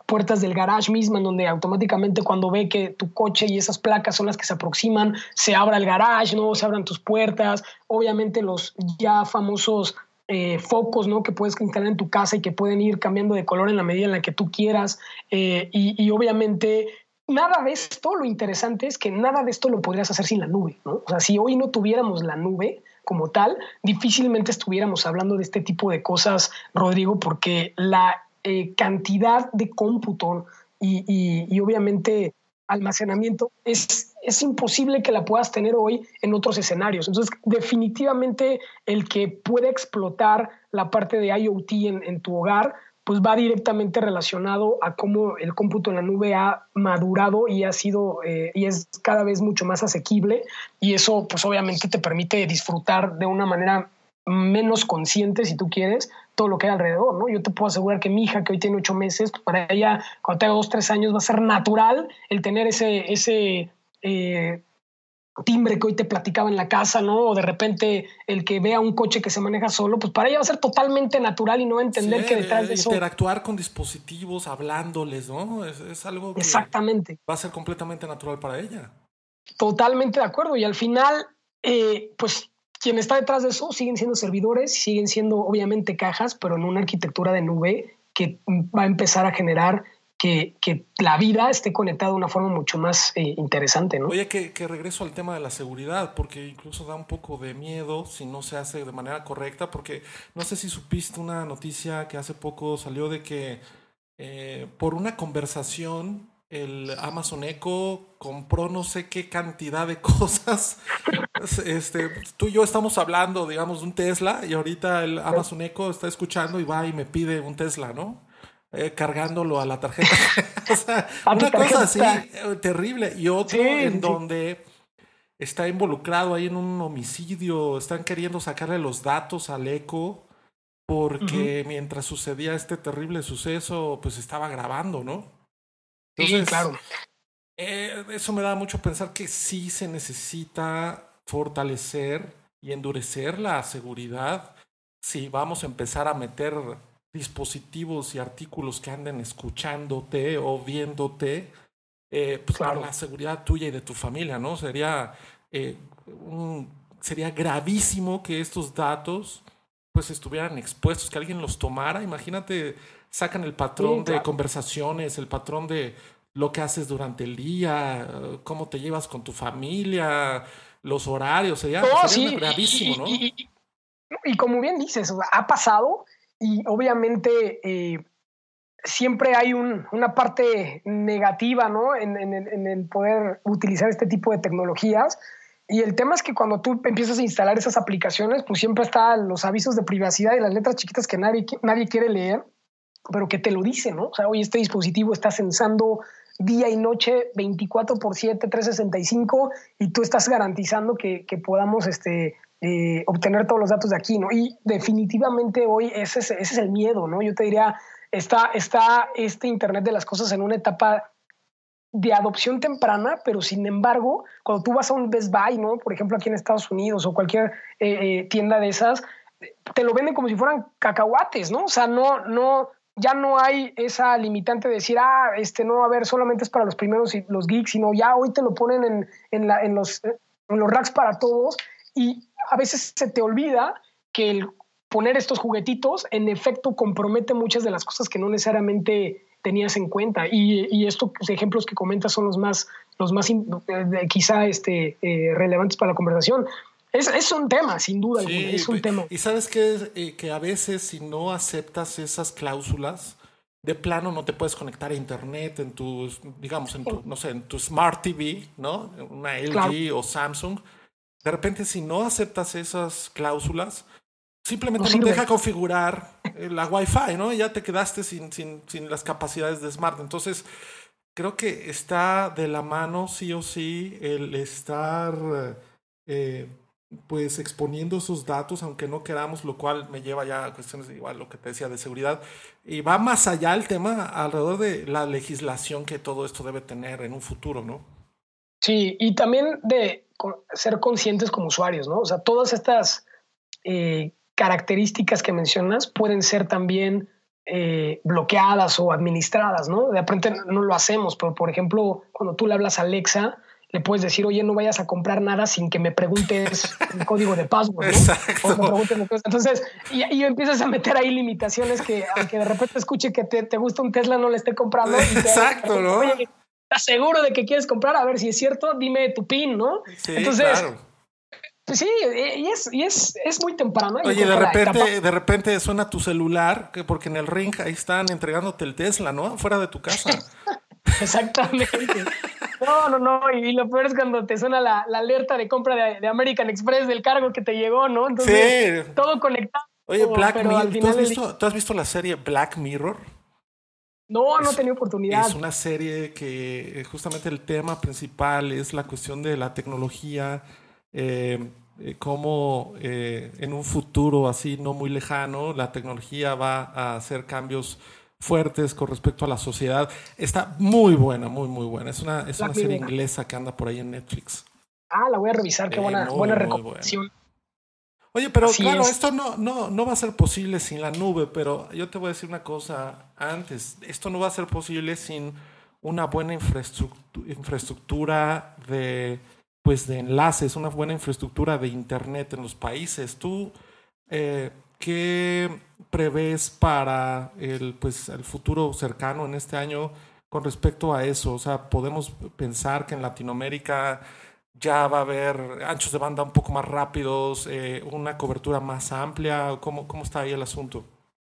puertas del garage misma, en donde automáticamente cuando ve que tu coche y esas placas son las que se aproximan, se abra el garage, ¿no? Se abran tus puertas. Obviamente los ya famosos eh, focos, ¿no? Que puedes instalar en tu casa y que pueden ir cambiando de color en la medida en la que tú quieras. Eh, y, y obviamente nada de esto, lo interesante es que nada de esto lo podrías hacer sin la nube, ¿no? O sea, si hoy no tuviéramos la nube como tal, difícilmente estuviéramos hablando de este tipo de cosas, Rodrigo, porque la eh, cantidad de cómputo y, y, y obviamente almacenamiento es, es imposible que la puedas tener hoy en otros escenarios. Entonces, definitivamente el que pueda explotar la parte de IoT en, en tu hogar, pues va directamente relacionado a cómo el cómputo en la nube ha madurado y ha sido eh, y es cada vez mucho más asequible, y eso pues obviamente te permite disfrutar de una manera menos consciente, si tú quieres, todo lo que hay alrededor, ¿no? Yo te puedo asegurar que mi hija, que hoy tiene ocho meses, para ella cuando tenga dos, tres años va a ser natural el tener ese, ese eh, timbre que hoy te platicaba en la casa, ¿no? O de repente el que vea un coche que se maneja solo, pues para ella va a ser totalmente natural y no va a entender sí, que detrás de eso... interactuar con dispositivos, hablándoles, ¿no? Es, es algo que exactamente va a ser completamente natural para ella. Totalmente de acuerdo. Y al final, eh, pues quien está detrás de eso siguen siendo servidores, siguen siendo obviamente cajas, pero en una arquitectura de nube que va a empezar a generar Que, que la vida esté conectada de una forma mucho más eh, interesante, ¿no? Oye, que, que regreso al tema de la seguridad, porque incluso da un poco de miedo si no se hace de manera correcta, porque no sé si supiste una noticia que hace poco salió de que eh, por una conversación el Amazon Echo compró no sé qué cantidad de cosas. Este, tú y yo estamos hablando, digamos, de un Tesla, y ahorita el Amazon Echo está escuchando y va y me pide un Tesla, ¿no? Eh, cargándolo a la tarjeta. O sea, una cosa así eh, terrible. Y otro sí, en sí. donde está involucrado ahí en un homicidio. Están queriendo sacarle los datos al Echo porque uh-huh. mientras sucedía este terrible suceso, pues estaba grabando, ¿no? Entonces, sí, claro. Eh, eso me da mucho a pensar que sí se necesita fortalecer y endurecer la seguridad si vamos a empezar a meter dispositivos y artículos que anden escuchándote o viéndote, eh, pues claro. para la seguridad tuya y de tu familia, ¿no? Sería, eh, un, sería gravísimo que estos datos pues estuvieran expuestos, que alguien los tomara. Imagínate, sacan el patrón sí, claro. de conversaciones, el patrón de lo que haces durante el día, cómo te llevas con tu familia, los horarios, sería, no, sería sí, gravísimo, y, ¿no? Y, y, y como bien dices, ha pasado. Y obviamente eh, siempre hay un, una parte negativa, ¿no? En, en, en el poder utilizar este tipo de tecnologías. Y el tema es que cuando tú empiezas a instalar esas aplicaciones, pues siempre están los avisos de privacidad y las letras chiquitas que nadie, nadie quiere leer, pero que te lo dicen, ¿no? O sea, hoy este dispositivo está censando día y noche, veinticuatro por siete, trescientos sesenta y cinco, y tú estás garantizando que, que podamos... este Eh, obtener todos los datos de aquí, ¿no? Y definitivamente hoy ese es, ese es el miedo, ¿no? Yo te diría, está, está este Internet de las cosas en una etapa de adopción temprana, pero sin embargo, cuando tú vas a un Best Buy, ¿no? Por ejemplo, aquí en Estados Unidos o cualquier eh, eh, tienda de esas, te lo venden como si fueran cacahuates, ¿no? O sea, no, no, ya no hay esa limitante de decir, ah, este, no, a ver, solamente es para los primeros y los geeks, sino ya hoy te lo ponen en, en, la, en, los, en los racks para todos. Y a veces se te olvida que el poner estos juguetitos en efecto compromete muchas de las cosas que no necesariamente tenías en cuenta. Y, y estos ejemplos que comentas son los más, los más eh, quizá este, eh, relevantes para la conversación. Es, es un tema, sin duda sí, alguna, es un tema. Y sabes qué? Eh, que a veces si no aceptas esas cláusulas, de plano no te puedes conectar a internet en tu, digamos, en tu, no sé, en tu Smart T V, ¿no? Una L G claro. o Samsung. De repente, si no aceptas esas cláusulas, simplemente no, no te deja configurar la Wi-Fi, ¿no? Y ya te quedaste sin, sin, sin las capacidades de Smart. Entonces, creo que está de la mano, sí o sí, el estar eh, pues exponiendo esos datos, aunque no queramos, lo cual me lleva ya a cuestiones de igual lo que te decía de seguridad. Y va más allá el tema alrededor de la legislación que todo esto debe tener en un futuro, ¿no? Sí, y también de ser conscientes como usuarios, ¿no? O sea, todas estas eh, características que mencionas pueden ser también eh, bloqueadas o administradas, ¿no? De repente no lo hacemos, pero por ejemplo, cuando tú le hablas a Alexa, le puedes decir, oye, no vayas a comprar nada sin que me preguntes el código de password, ¿no? Exacto. O me preguntes, entonces, y, y empiezas a meter ahí limitaciones que, aunque de repente escuche que te, te gusta un Tesla, no le esté comprando. Y te, Exacto, ¿no? Oye, ¿estás seguro de que quieres comprar? A ver si es cierto, dime tu PIN, ¿no? Sí, entonces, claro. Pues sí, y es, y es, es muy temprano. Oye, de repente, de repente suena tu celular, que porque en el Ring ahí están entregándote el Tesla, ¿no? Fuera de tu casa. Exactamente. No, no, no. Y, y lo peor es cuando te suena la, la alerta de compra de, de American Express del cargo que te llegó, ¿no? Entonces, sí. Todo conectado. Oye, Black Mirror, ¿tú has, del... visto, ¿tú has visto la serie Black Mirror? No, no es, he tenido oportunidad. Es una serie que justamente el tema principal es la cuestión de la tecnología, eh, eh, cómo eh, en un futuro así no muy lejano la tecnología va a hacer cambios fuertes con respecto a la sociedad. Está muy buena, muy, muy buena. Es una, es una serie inglesa que anda por ahí en Netflix. Ah, la voy a revisar, qué buena, muy, buena muy recomendación. Buena. Oye, pero Así claro, es. esto no, no, no va a ser posible sin la nube, pero yo te voy a decir una cosa antes. Esto no va a ser posible sin una buena infraestructura, infraestructura de, pues, de enlaces, una buena infraestructura de internet en los países. ¿Tú eh, qué prevés para el, pues, el futuro cercano en este año con respecto a eso? O sea, podemos pensar que en Latinoamérica ya va a haber anchos de banda un poco más rápidos, eh, una cobertura más amplia. ¿Cómo, ¿Cómo está ahí el asunto?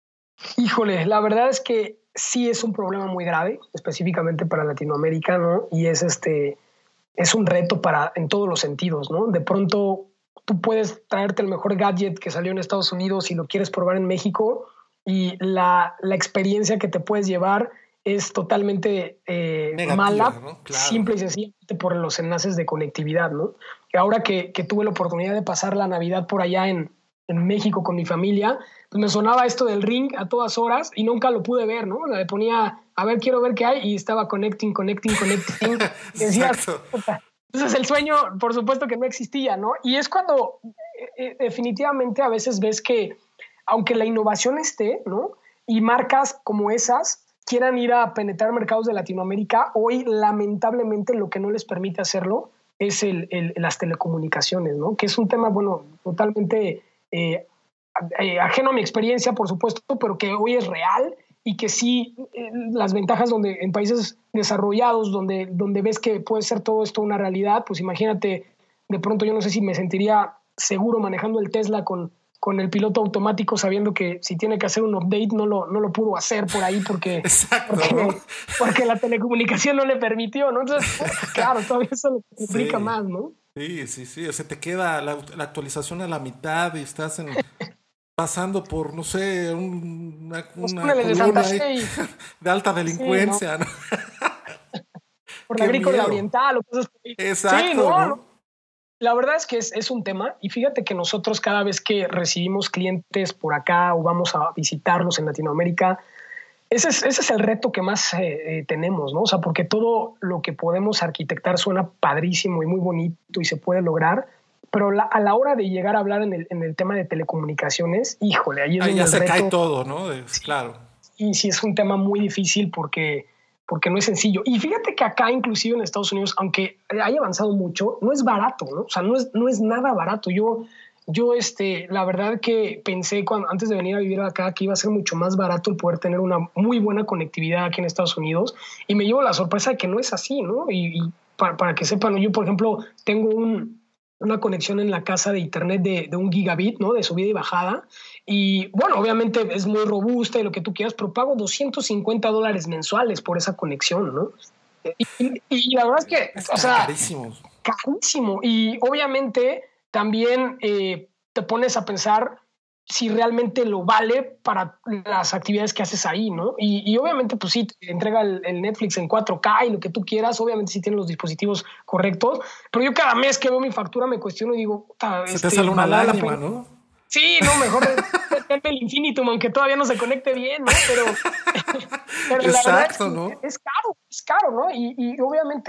Híjole, la verdad es que sí es un problema muy grave, específicamente para Latinoamérica, ¿no? Y es este, es un reto para, en todos los sentidos, ¿no? De pronto tú puedes traerte el mejor gadget que salió en Estados Unidos y lo quieres probar en México y la, la experiencia que te puedes llevar es totalmente eh, Negativa, mala, ¿no? Claro. Simple y sencillamente por los enlaces de conectividad, ¿no? Y ahora que, que tuve la oportunidad de pasar la Navidad por allá en, en México con mi familia, pues me sonaba esto del Ring a todas horas y nunca lo pude ver, ¿no? Le ponía, a ver, quiero ver qué hay, y estaba connecting, connecting, connecting. Y decías, entonces el sueño, por supuesto que no existía, ¿no? Y es cuando eh, definitivamente a veces ves que, aunque la innovación esté, ¿no? Y marcas como esas quieran ir a penetrar mercados de Latinoamérica, hoy lamentablemente lo que no les permite hacerlo es el, el, las telecomunicaciones, ¿no? Que es un tema, bueno, totalmente eh, eh, ajeno a mi experiencia, por supuesto, pero que hoy es real y que sí, eh, las ventajas donde en países desarrollados, donde, donde ves que puede ser todo esto una realidad, pues imagínate, de pronto yo no sé si me sentiría seguro manejando el Tesla con con el piloto automático, sabiendo que si tiene que hacer un update no lo, no lo pudo hacer por ahí porque, Exacto, porque, ¿no? porque la telecomunicación no le permitió, ¿no? Entonces, claro, todavía eso lo complica sí. más, ¿no? Sí, sí, sí. O sea, te queda la, la actualización a la mitad y estás en, pasando por, no sé, un, una, una de, Santa Fe y... de alta delincuencia, sí, ¿no? ¿no? Por la agrícola oriental o cosas así. Exacto, sí, no, ¿no? no. La verdad es que es, es un tema y fíjate que nosotros cada vez que recibimos clientes por acá o vamos a visitarlos en Latinoamérica, ese es, ese es el reto que más eh, eh, tenemos, ¿no? O sea, porque todo lo que podemos arquitectar suena padrísimo y muy bonito y se puede lograr, pero la, a la hora de llegar a hablar en el, en el tema de telecomunicaciones, híjole, ahí es ahí donde ya el se reto, cae todo, ¿no? Es, claro. Y sí es un tema muy difícil porque... porque no es sencillo. Y fíjate que acá, inclusive en Estados Unidos, aunque haya avanzado mucho, no es barato, ¿no? O sea, no es, no es nada barato. Yo, yo este, la verdad que pensé cuando, antes de venir a vivir acá que iba a ser mucho más barato el poder tener una muy buena conectividad aquí en Estados Unidos, y me llevo la sorpresa de que no es así, ¿no? Y, y para, para que sepan, yo, por ejemplo, tengo un... una conexión en la casa de internet de, de un gigabit, ¿no? De subida y bajada. Y bueno, obviamente es muy robusta y lo que tú quieras, pero pago doscientos cincuenta dólares mensuales por esa conexión, ¿no? Y, y, y la verdad es que, es o sea, carísimo. Carísimo. Y obviamente también eh, te pones a pensar si realmente lo vale para las actividades que haces ahí, ¿no? Y, y obviamente, pues sí, te entrega el, el Netflix en cuatro K y lo que tú quieras, obviamente sí tienen los dispositivos correctos, pero yo cada mes que veo mi factura me cuestiono y digo, se este, te sale una la lágrima, ¿no? Sí, no, mejor meterme el Infinitum, aunque todavía no se conecte bien, ¿no? Pero, pero Exacto, la verdad es, ¿no? es caro, es caro, ¿no? Y, y obviamente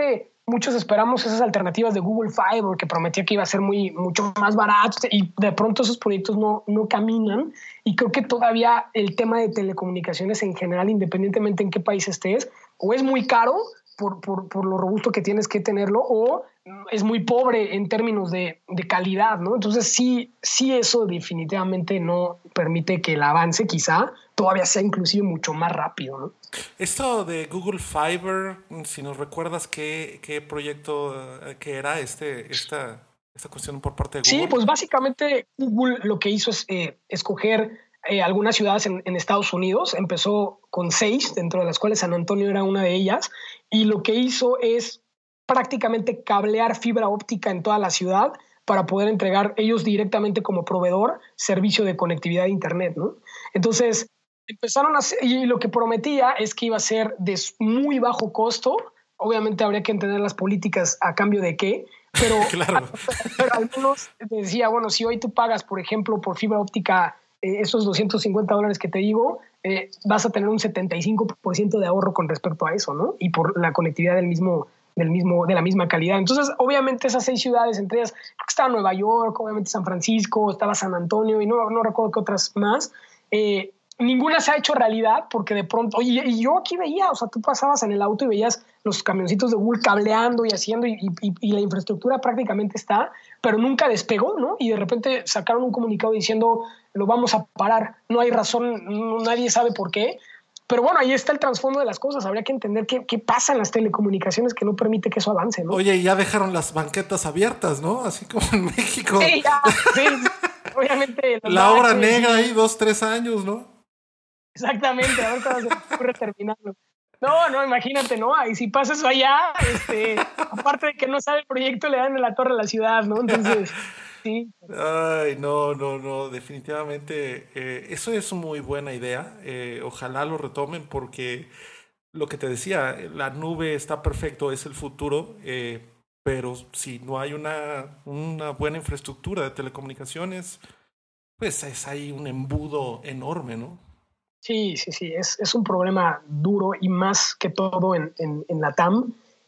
muchos esperamos esas alternativas de Google Fiber que prometía que iba a ser muy, mucho más barato y de pronto esos proyectos no, no caminan. Y creo que todavía el tema de telecomunicaciones en general, independientemente en qué país estés, o es muy caro por, por, por lo robusto que tienes que tenerlo, o es muy pobre en términos de, de calidad, ¿no? Entonces sí, sí eso definitivamente no permite que el avance quizá todavía sea inclusive mucho más rápido, ¿no? Esto de Google Fiber, si nos recuerdas qué, qué proyecto uh, que era este, esta, esta cuestión por parte de Google. Sí, pues básicamente Google lo que hizo es eh, escoger eh, algunas ciudades en, en Estados Unidos. Empezó con seis, dentro de las cuales San Antonio era una de ellas, y lo que hizo es prácticamente cablear fibra óptica en toda la ciudad para poder entregar ellos directamente como proveedor servicio de conectividad de internet, ¿no? Entonces empezaron a hacer, y lo que prometía es que iba a ser de muy bajo costo. Obviamente habría que entender las políticas a cambio de qué, pero, claro. pero al menos decía, bueno, si hoy tú pagas, por ejemplo, por fibra óptica eh, esos doscientos cincuenta dólares que te digo, eh, vas a tener un setenta y cinco por ciento de ahorro con respecto a eso, ¿no? Y por la conectividad del mismo, del mismo, de la misma calidad. Entonces, obviamente esas seis ciudades, entre ellas, creo que estaba Nueva York, obviamente San Francisco, estaba San Antonio y no, no recuerdo qué otras más, eh, ninguna se ha hecho realidad porque de pronto, oye, y yo aquí veía, o sea, tú pasabas en el auto y veías los camioncitos de Google cableando y haciendo y, y, y la infraestructura prácticamente está, pero nunca despegó, ¿no? Y de repente sacaron un comunicado diciendo, lo vamos a parar, no hay razón, no, nadie sabe por qué, pero bueno, ahí está el trasfondo de las cosas, habría que entender qué, qué pasa en las telecomunicaciones que no permite que eso avance, ¿no? Oye, ya dejaron las banquetas abiertas, ¿no? Así como en México. Sí, ya, sí, obviamente. La obra negra ahí, dos, tres años, ¿no? Exactamente, ahorita se me ocurre terminarlo. No, no, imagínate, ¿no? Y si pasa eso allá, este, aparte de que no sabe el proyecto, le dan en la torre a la ciudad, ¿no? Entonces, sí. Ay, no, no, no, definitivamente eh, eso es muy buena idea. Eh, ojalá lo retomen porque lo que te decía, la nube está perfecto, es el futuro, eh, pero si no hay una, una buena infraestructura de telecomunicaciones, pues es ahí un embudo enorme, ¿no? Sí, sí, sí, es, es un problema duro y más que todo en, en, en la T A M.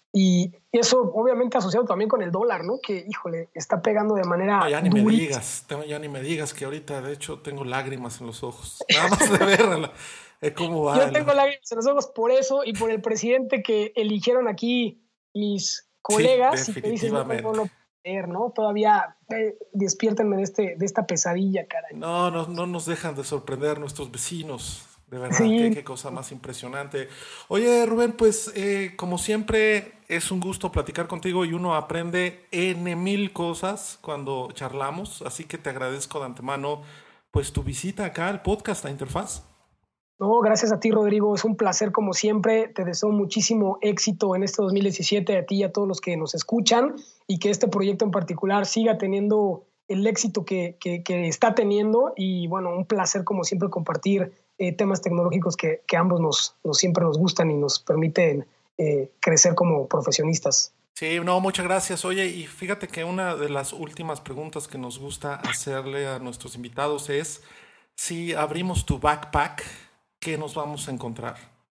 Y eso obviamente asociado también con el dólar, ¿no? Que, híjole, está pegando de manera no, ya ni durísima. me digas, ya ni me digas que ahorita, de hecho, tengo lágrimas en los ojos. Nada más de verla. ¿Cómo va? Yo tengo lágrimas en los ojos por eso y por el presidente que eligieron aquí mis colegas. Sí, y que dices, definitivamente. no, no, no, no, ¿no? Todavía eh, despiértenme de, este, de esta pesadilla, caray. No, no, no nos dejan de sorprender nuestros vecinos. De verdad, Sí. qué, qué cosa más impresionante. Oye, Rubén, pues eh, como siempre es un gusto platicar contigo y uno aprende N mil cosas cuando charlamos, así que te agradezco de antemano pues tu visita acá al podcast, a Interfaz. No, gracias a ti, Rodrigo. Es un placer como siempre. Te deseo muchísimo éxito en este dos mil diecisiete a ti y a todos los que nos escuchan y que este proyecto en particular siga teniendo el éxito que, que, que está teniendo y bueno, un placer como siempre compartir eh, temas tecnológicos que, que ambos nos, nos siempre nos gustan y nos permiten eh, crecer como profesionistas. Sí, no, muchas gracias. Oye, y fíjate que una de las últimas preguntas que nos gusta hacerle a nuestros invitados es si abrimos tu backpack, ¿qué nos vamos a encontrar?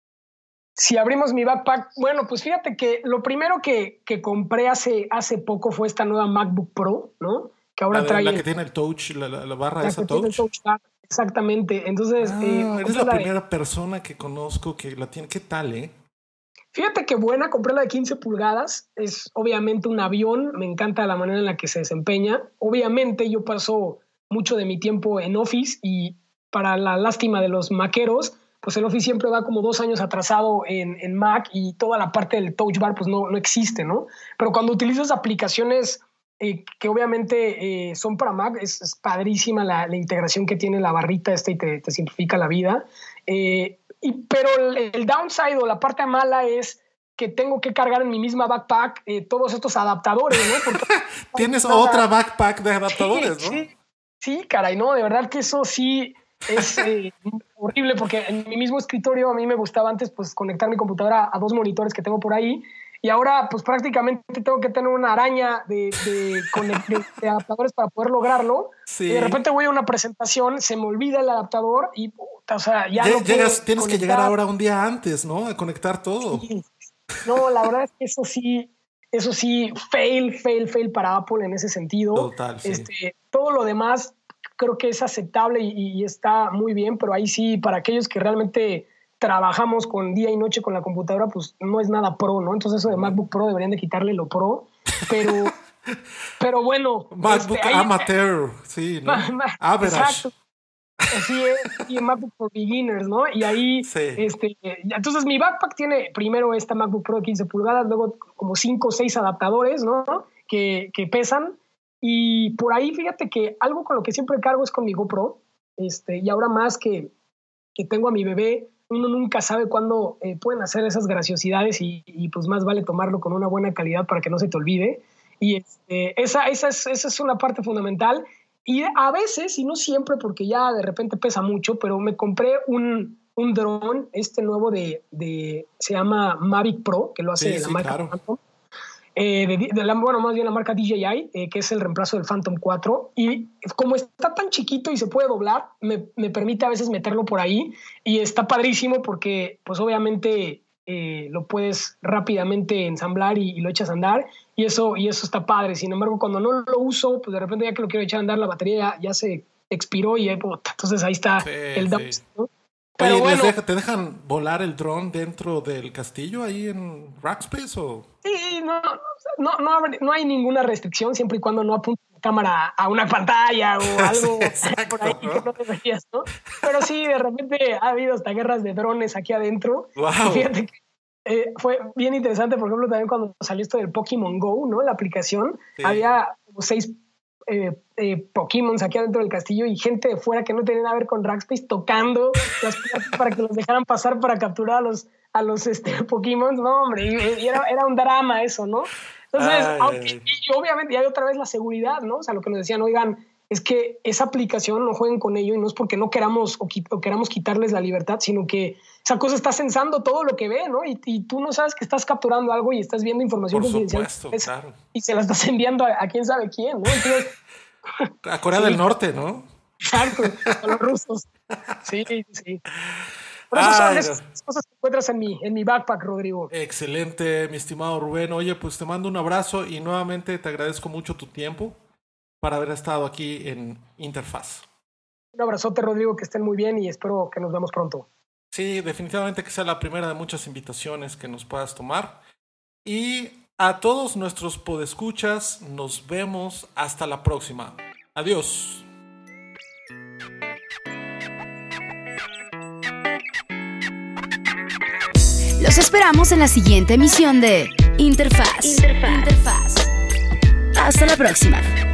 Si abrimos mi backpack, bueno, pues fíjate que lo primero que, que compré hace, hace poco fue esta nueva MacBook Pro, ¿no? Que ahora la, trae la que tiene el touch, la, la, la barra la esa que touch. tiene el touch bar. Exactamente. Entonces, ah, eh, eres la, la primera de... persona que conozco que la tiene. ¿Qué tal, eh? Fíjate que buena, compré la de quince pulgadas. Es obviamente un avión. Me encanta la manera en la que se desempeña. Obviamente yo paso mucho de mi tiempo en Office y para la lástima de los maqueros, pues el Office siempre va como dos años atrasado en, en Mac y toda la parte del touch bar pues no, no existe, ¿no? Pero cuando utilizas aplicaciones eh, que obviamente eh, son para Mac, es, es padrísima la, la integración que tiene la barrita esta y te, te simplifica la vida. Eh, y, pero el, el downside o la parte mala es que tengo que cargar en mi misma backpack eh, todos estos adaptadores, ¿no? Porque tienes otra backpack de adaptadores, sí, ¿no? Sí, sí, caray, no, de verdad que eso sí es eh, horrible porque en mi mismo escritorio a mí me gustaba antes pues conectar mi computadora a dos monitores que tengo por ahí y ahora pues prácticamente tengo que tener una araña de, de, de, de adaptadores para poder lograrlo. Sí. Y de repente voy a una presentación, se me olvida el adaptador y o sea, ya no llegas, tienes conectar. que llegar ahora un día antes, ¿no? A conectar todo. Sí. No, la verdad es que eso sí eso sí, fail, fail, fail para Apple en ese sentido. Total, sí. Este, todo lo demás creo que es aceptable y, y está muy bien, pero ahí sí, para aquellos que realmente trabajamos con día y noche con la computadora, pues no es nada pro, ¿no? Entonces eso de MacBook Pro deberían de quitarle lo pro, pero, pero bueno. MacBook este, ahí, amateur, sí, ¿no? Ma, ma, Average. Exacto. Así es, y MacBook for Beginners, ¿no? Y ahí, sí. este, entonces mi backpack tiene primero esta MacBook Pro de quince pulgadas, luego como cinco o seis adaptadores, ¿no? Que, que pesan. Y por ahí, fíjate que algo con lo que siempre cargo es con mi GoPro. Este, y ahora más que, que tengo a mi bebé, uno nunca sabe cuándo eh, pueden hacer esas graciosidades y, y pues más vale tomarlo con una buena calidad para que no se te olvide. Y este, esa, esa, es, esa es una parte fundamental. Y a veces, y no siempre porque ya de repente pesa mucho, pero me compré un, un dron, este nuevo de, de, se llama Mavic Pro, que lo hace sí, la sí, marca claro. Phantom. Eh, de, de la, bueno, más bien la marca D J I, eh, que es el reemplazo del Phantom cuatro. Y como está tan chiquito y se puede doblar, me, me permite a veces meterlo por ahí. Y está padrísimo porque, pues obviamente, eh, lo puedes rápidamente ensamblar y, y lo echas a andar. Y eso, y eso está padre. Sin embargo, cuando no lo uso, pues de repente ya que lo quiero echar a andar, la batería ya, ya se expiró y ahí, entonces ahí está sí, el down, sí. ¿no? Pero Oye, bueno, deja, ¿te dejan volar el dron dentro del castillo ahí en Rackspace o...? Sí, no, no, no, no hay ninguna restricción siempre y cuando no apunte la cámara a una pantalla o algo sí, exacto, por ahí ¿no? que no deberías, ¿no? Pero sí, de repente ha habido hasta guerras de drones aquí adentro. Wow. Y fíjate que eh, fue bien interesante, por ejemplo, también cuando salió esto del Pokémon Go, ¿no? La aplicación, Sí. había como seis eh, eh, Pokémon aquí adentro del castillo y gente de fuera que no tenía nada que ver con Rackspace tocando las puertas para que los dejaran pasar para capturar a los, a los este, Pokémon. No, hombre, y, y era, era un drama eso, ¿no? Entonces, Ay, aunque, ay. y obviamente, y hay otra vez la seguridad, ¿no? O sea, lo que nos decían, oigan, es que esa aplicación no jueguen con ello y no es porque no queramos o, qui- o queramos quitarles la libertad, sino que esa cosa está censando todo lo que ve, ¿no? Y, y tú no sabes que estás capturando algo y estás viendo información Por confidencial supuesto, claro. y se la estás enviando a, a quién sabe quién, ¿no? Entonces, A Corea Sí. del Norte, ¿no? exacto, a los rusos. Sí, sí. Por eso Ay, son no. esas cosas que encuentras en mi, en mi backpack, Rodrigo. Excelente, mi estimado Rubén. Oye, pues te mando un abrazo y nuevamente te agradezco mucho tu tiempo para haber estado aquí en Interfaz. Un abrazote, Rodrigo, que estén muy bien y espero que nos veamos pronto. Sí, definitivamente que sea la primera de muchas invitaciones que nos puedas tomar. Y a todos nuestros podescuchas, nos vemos hasta la próxima. Adiós. Los esperamos en la siguiente emisión de Interfaz. Interfaz. Interfaz. Hasta la próxima.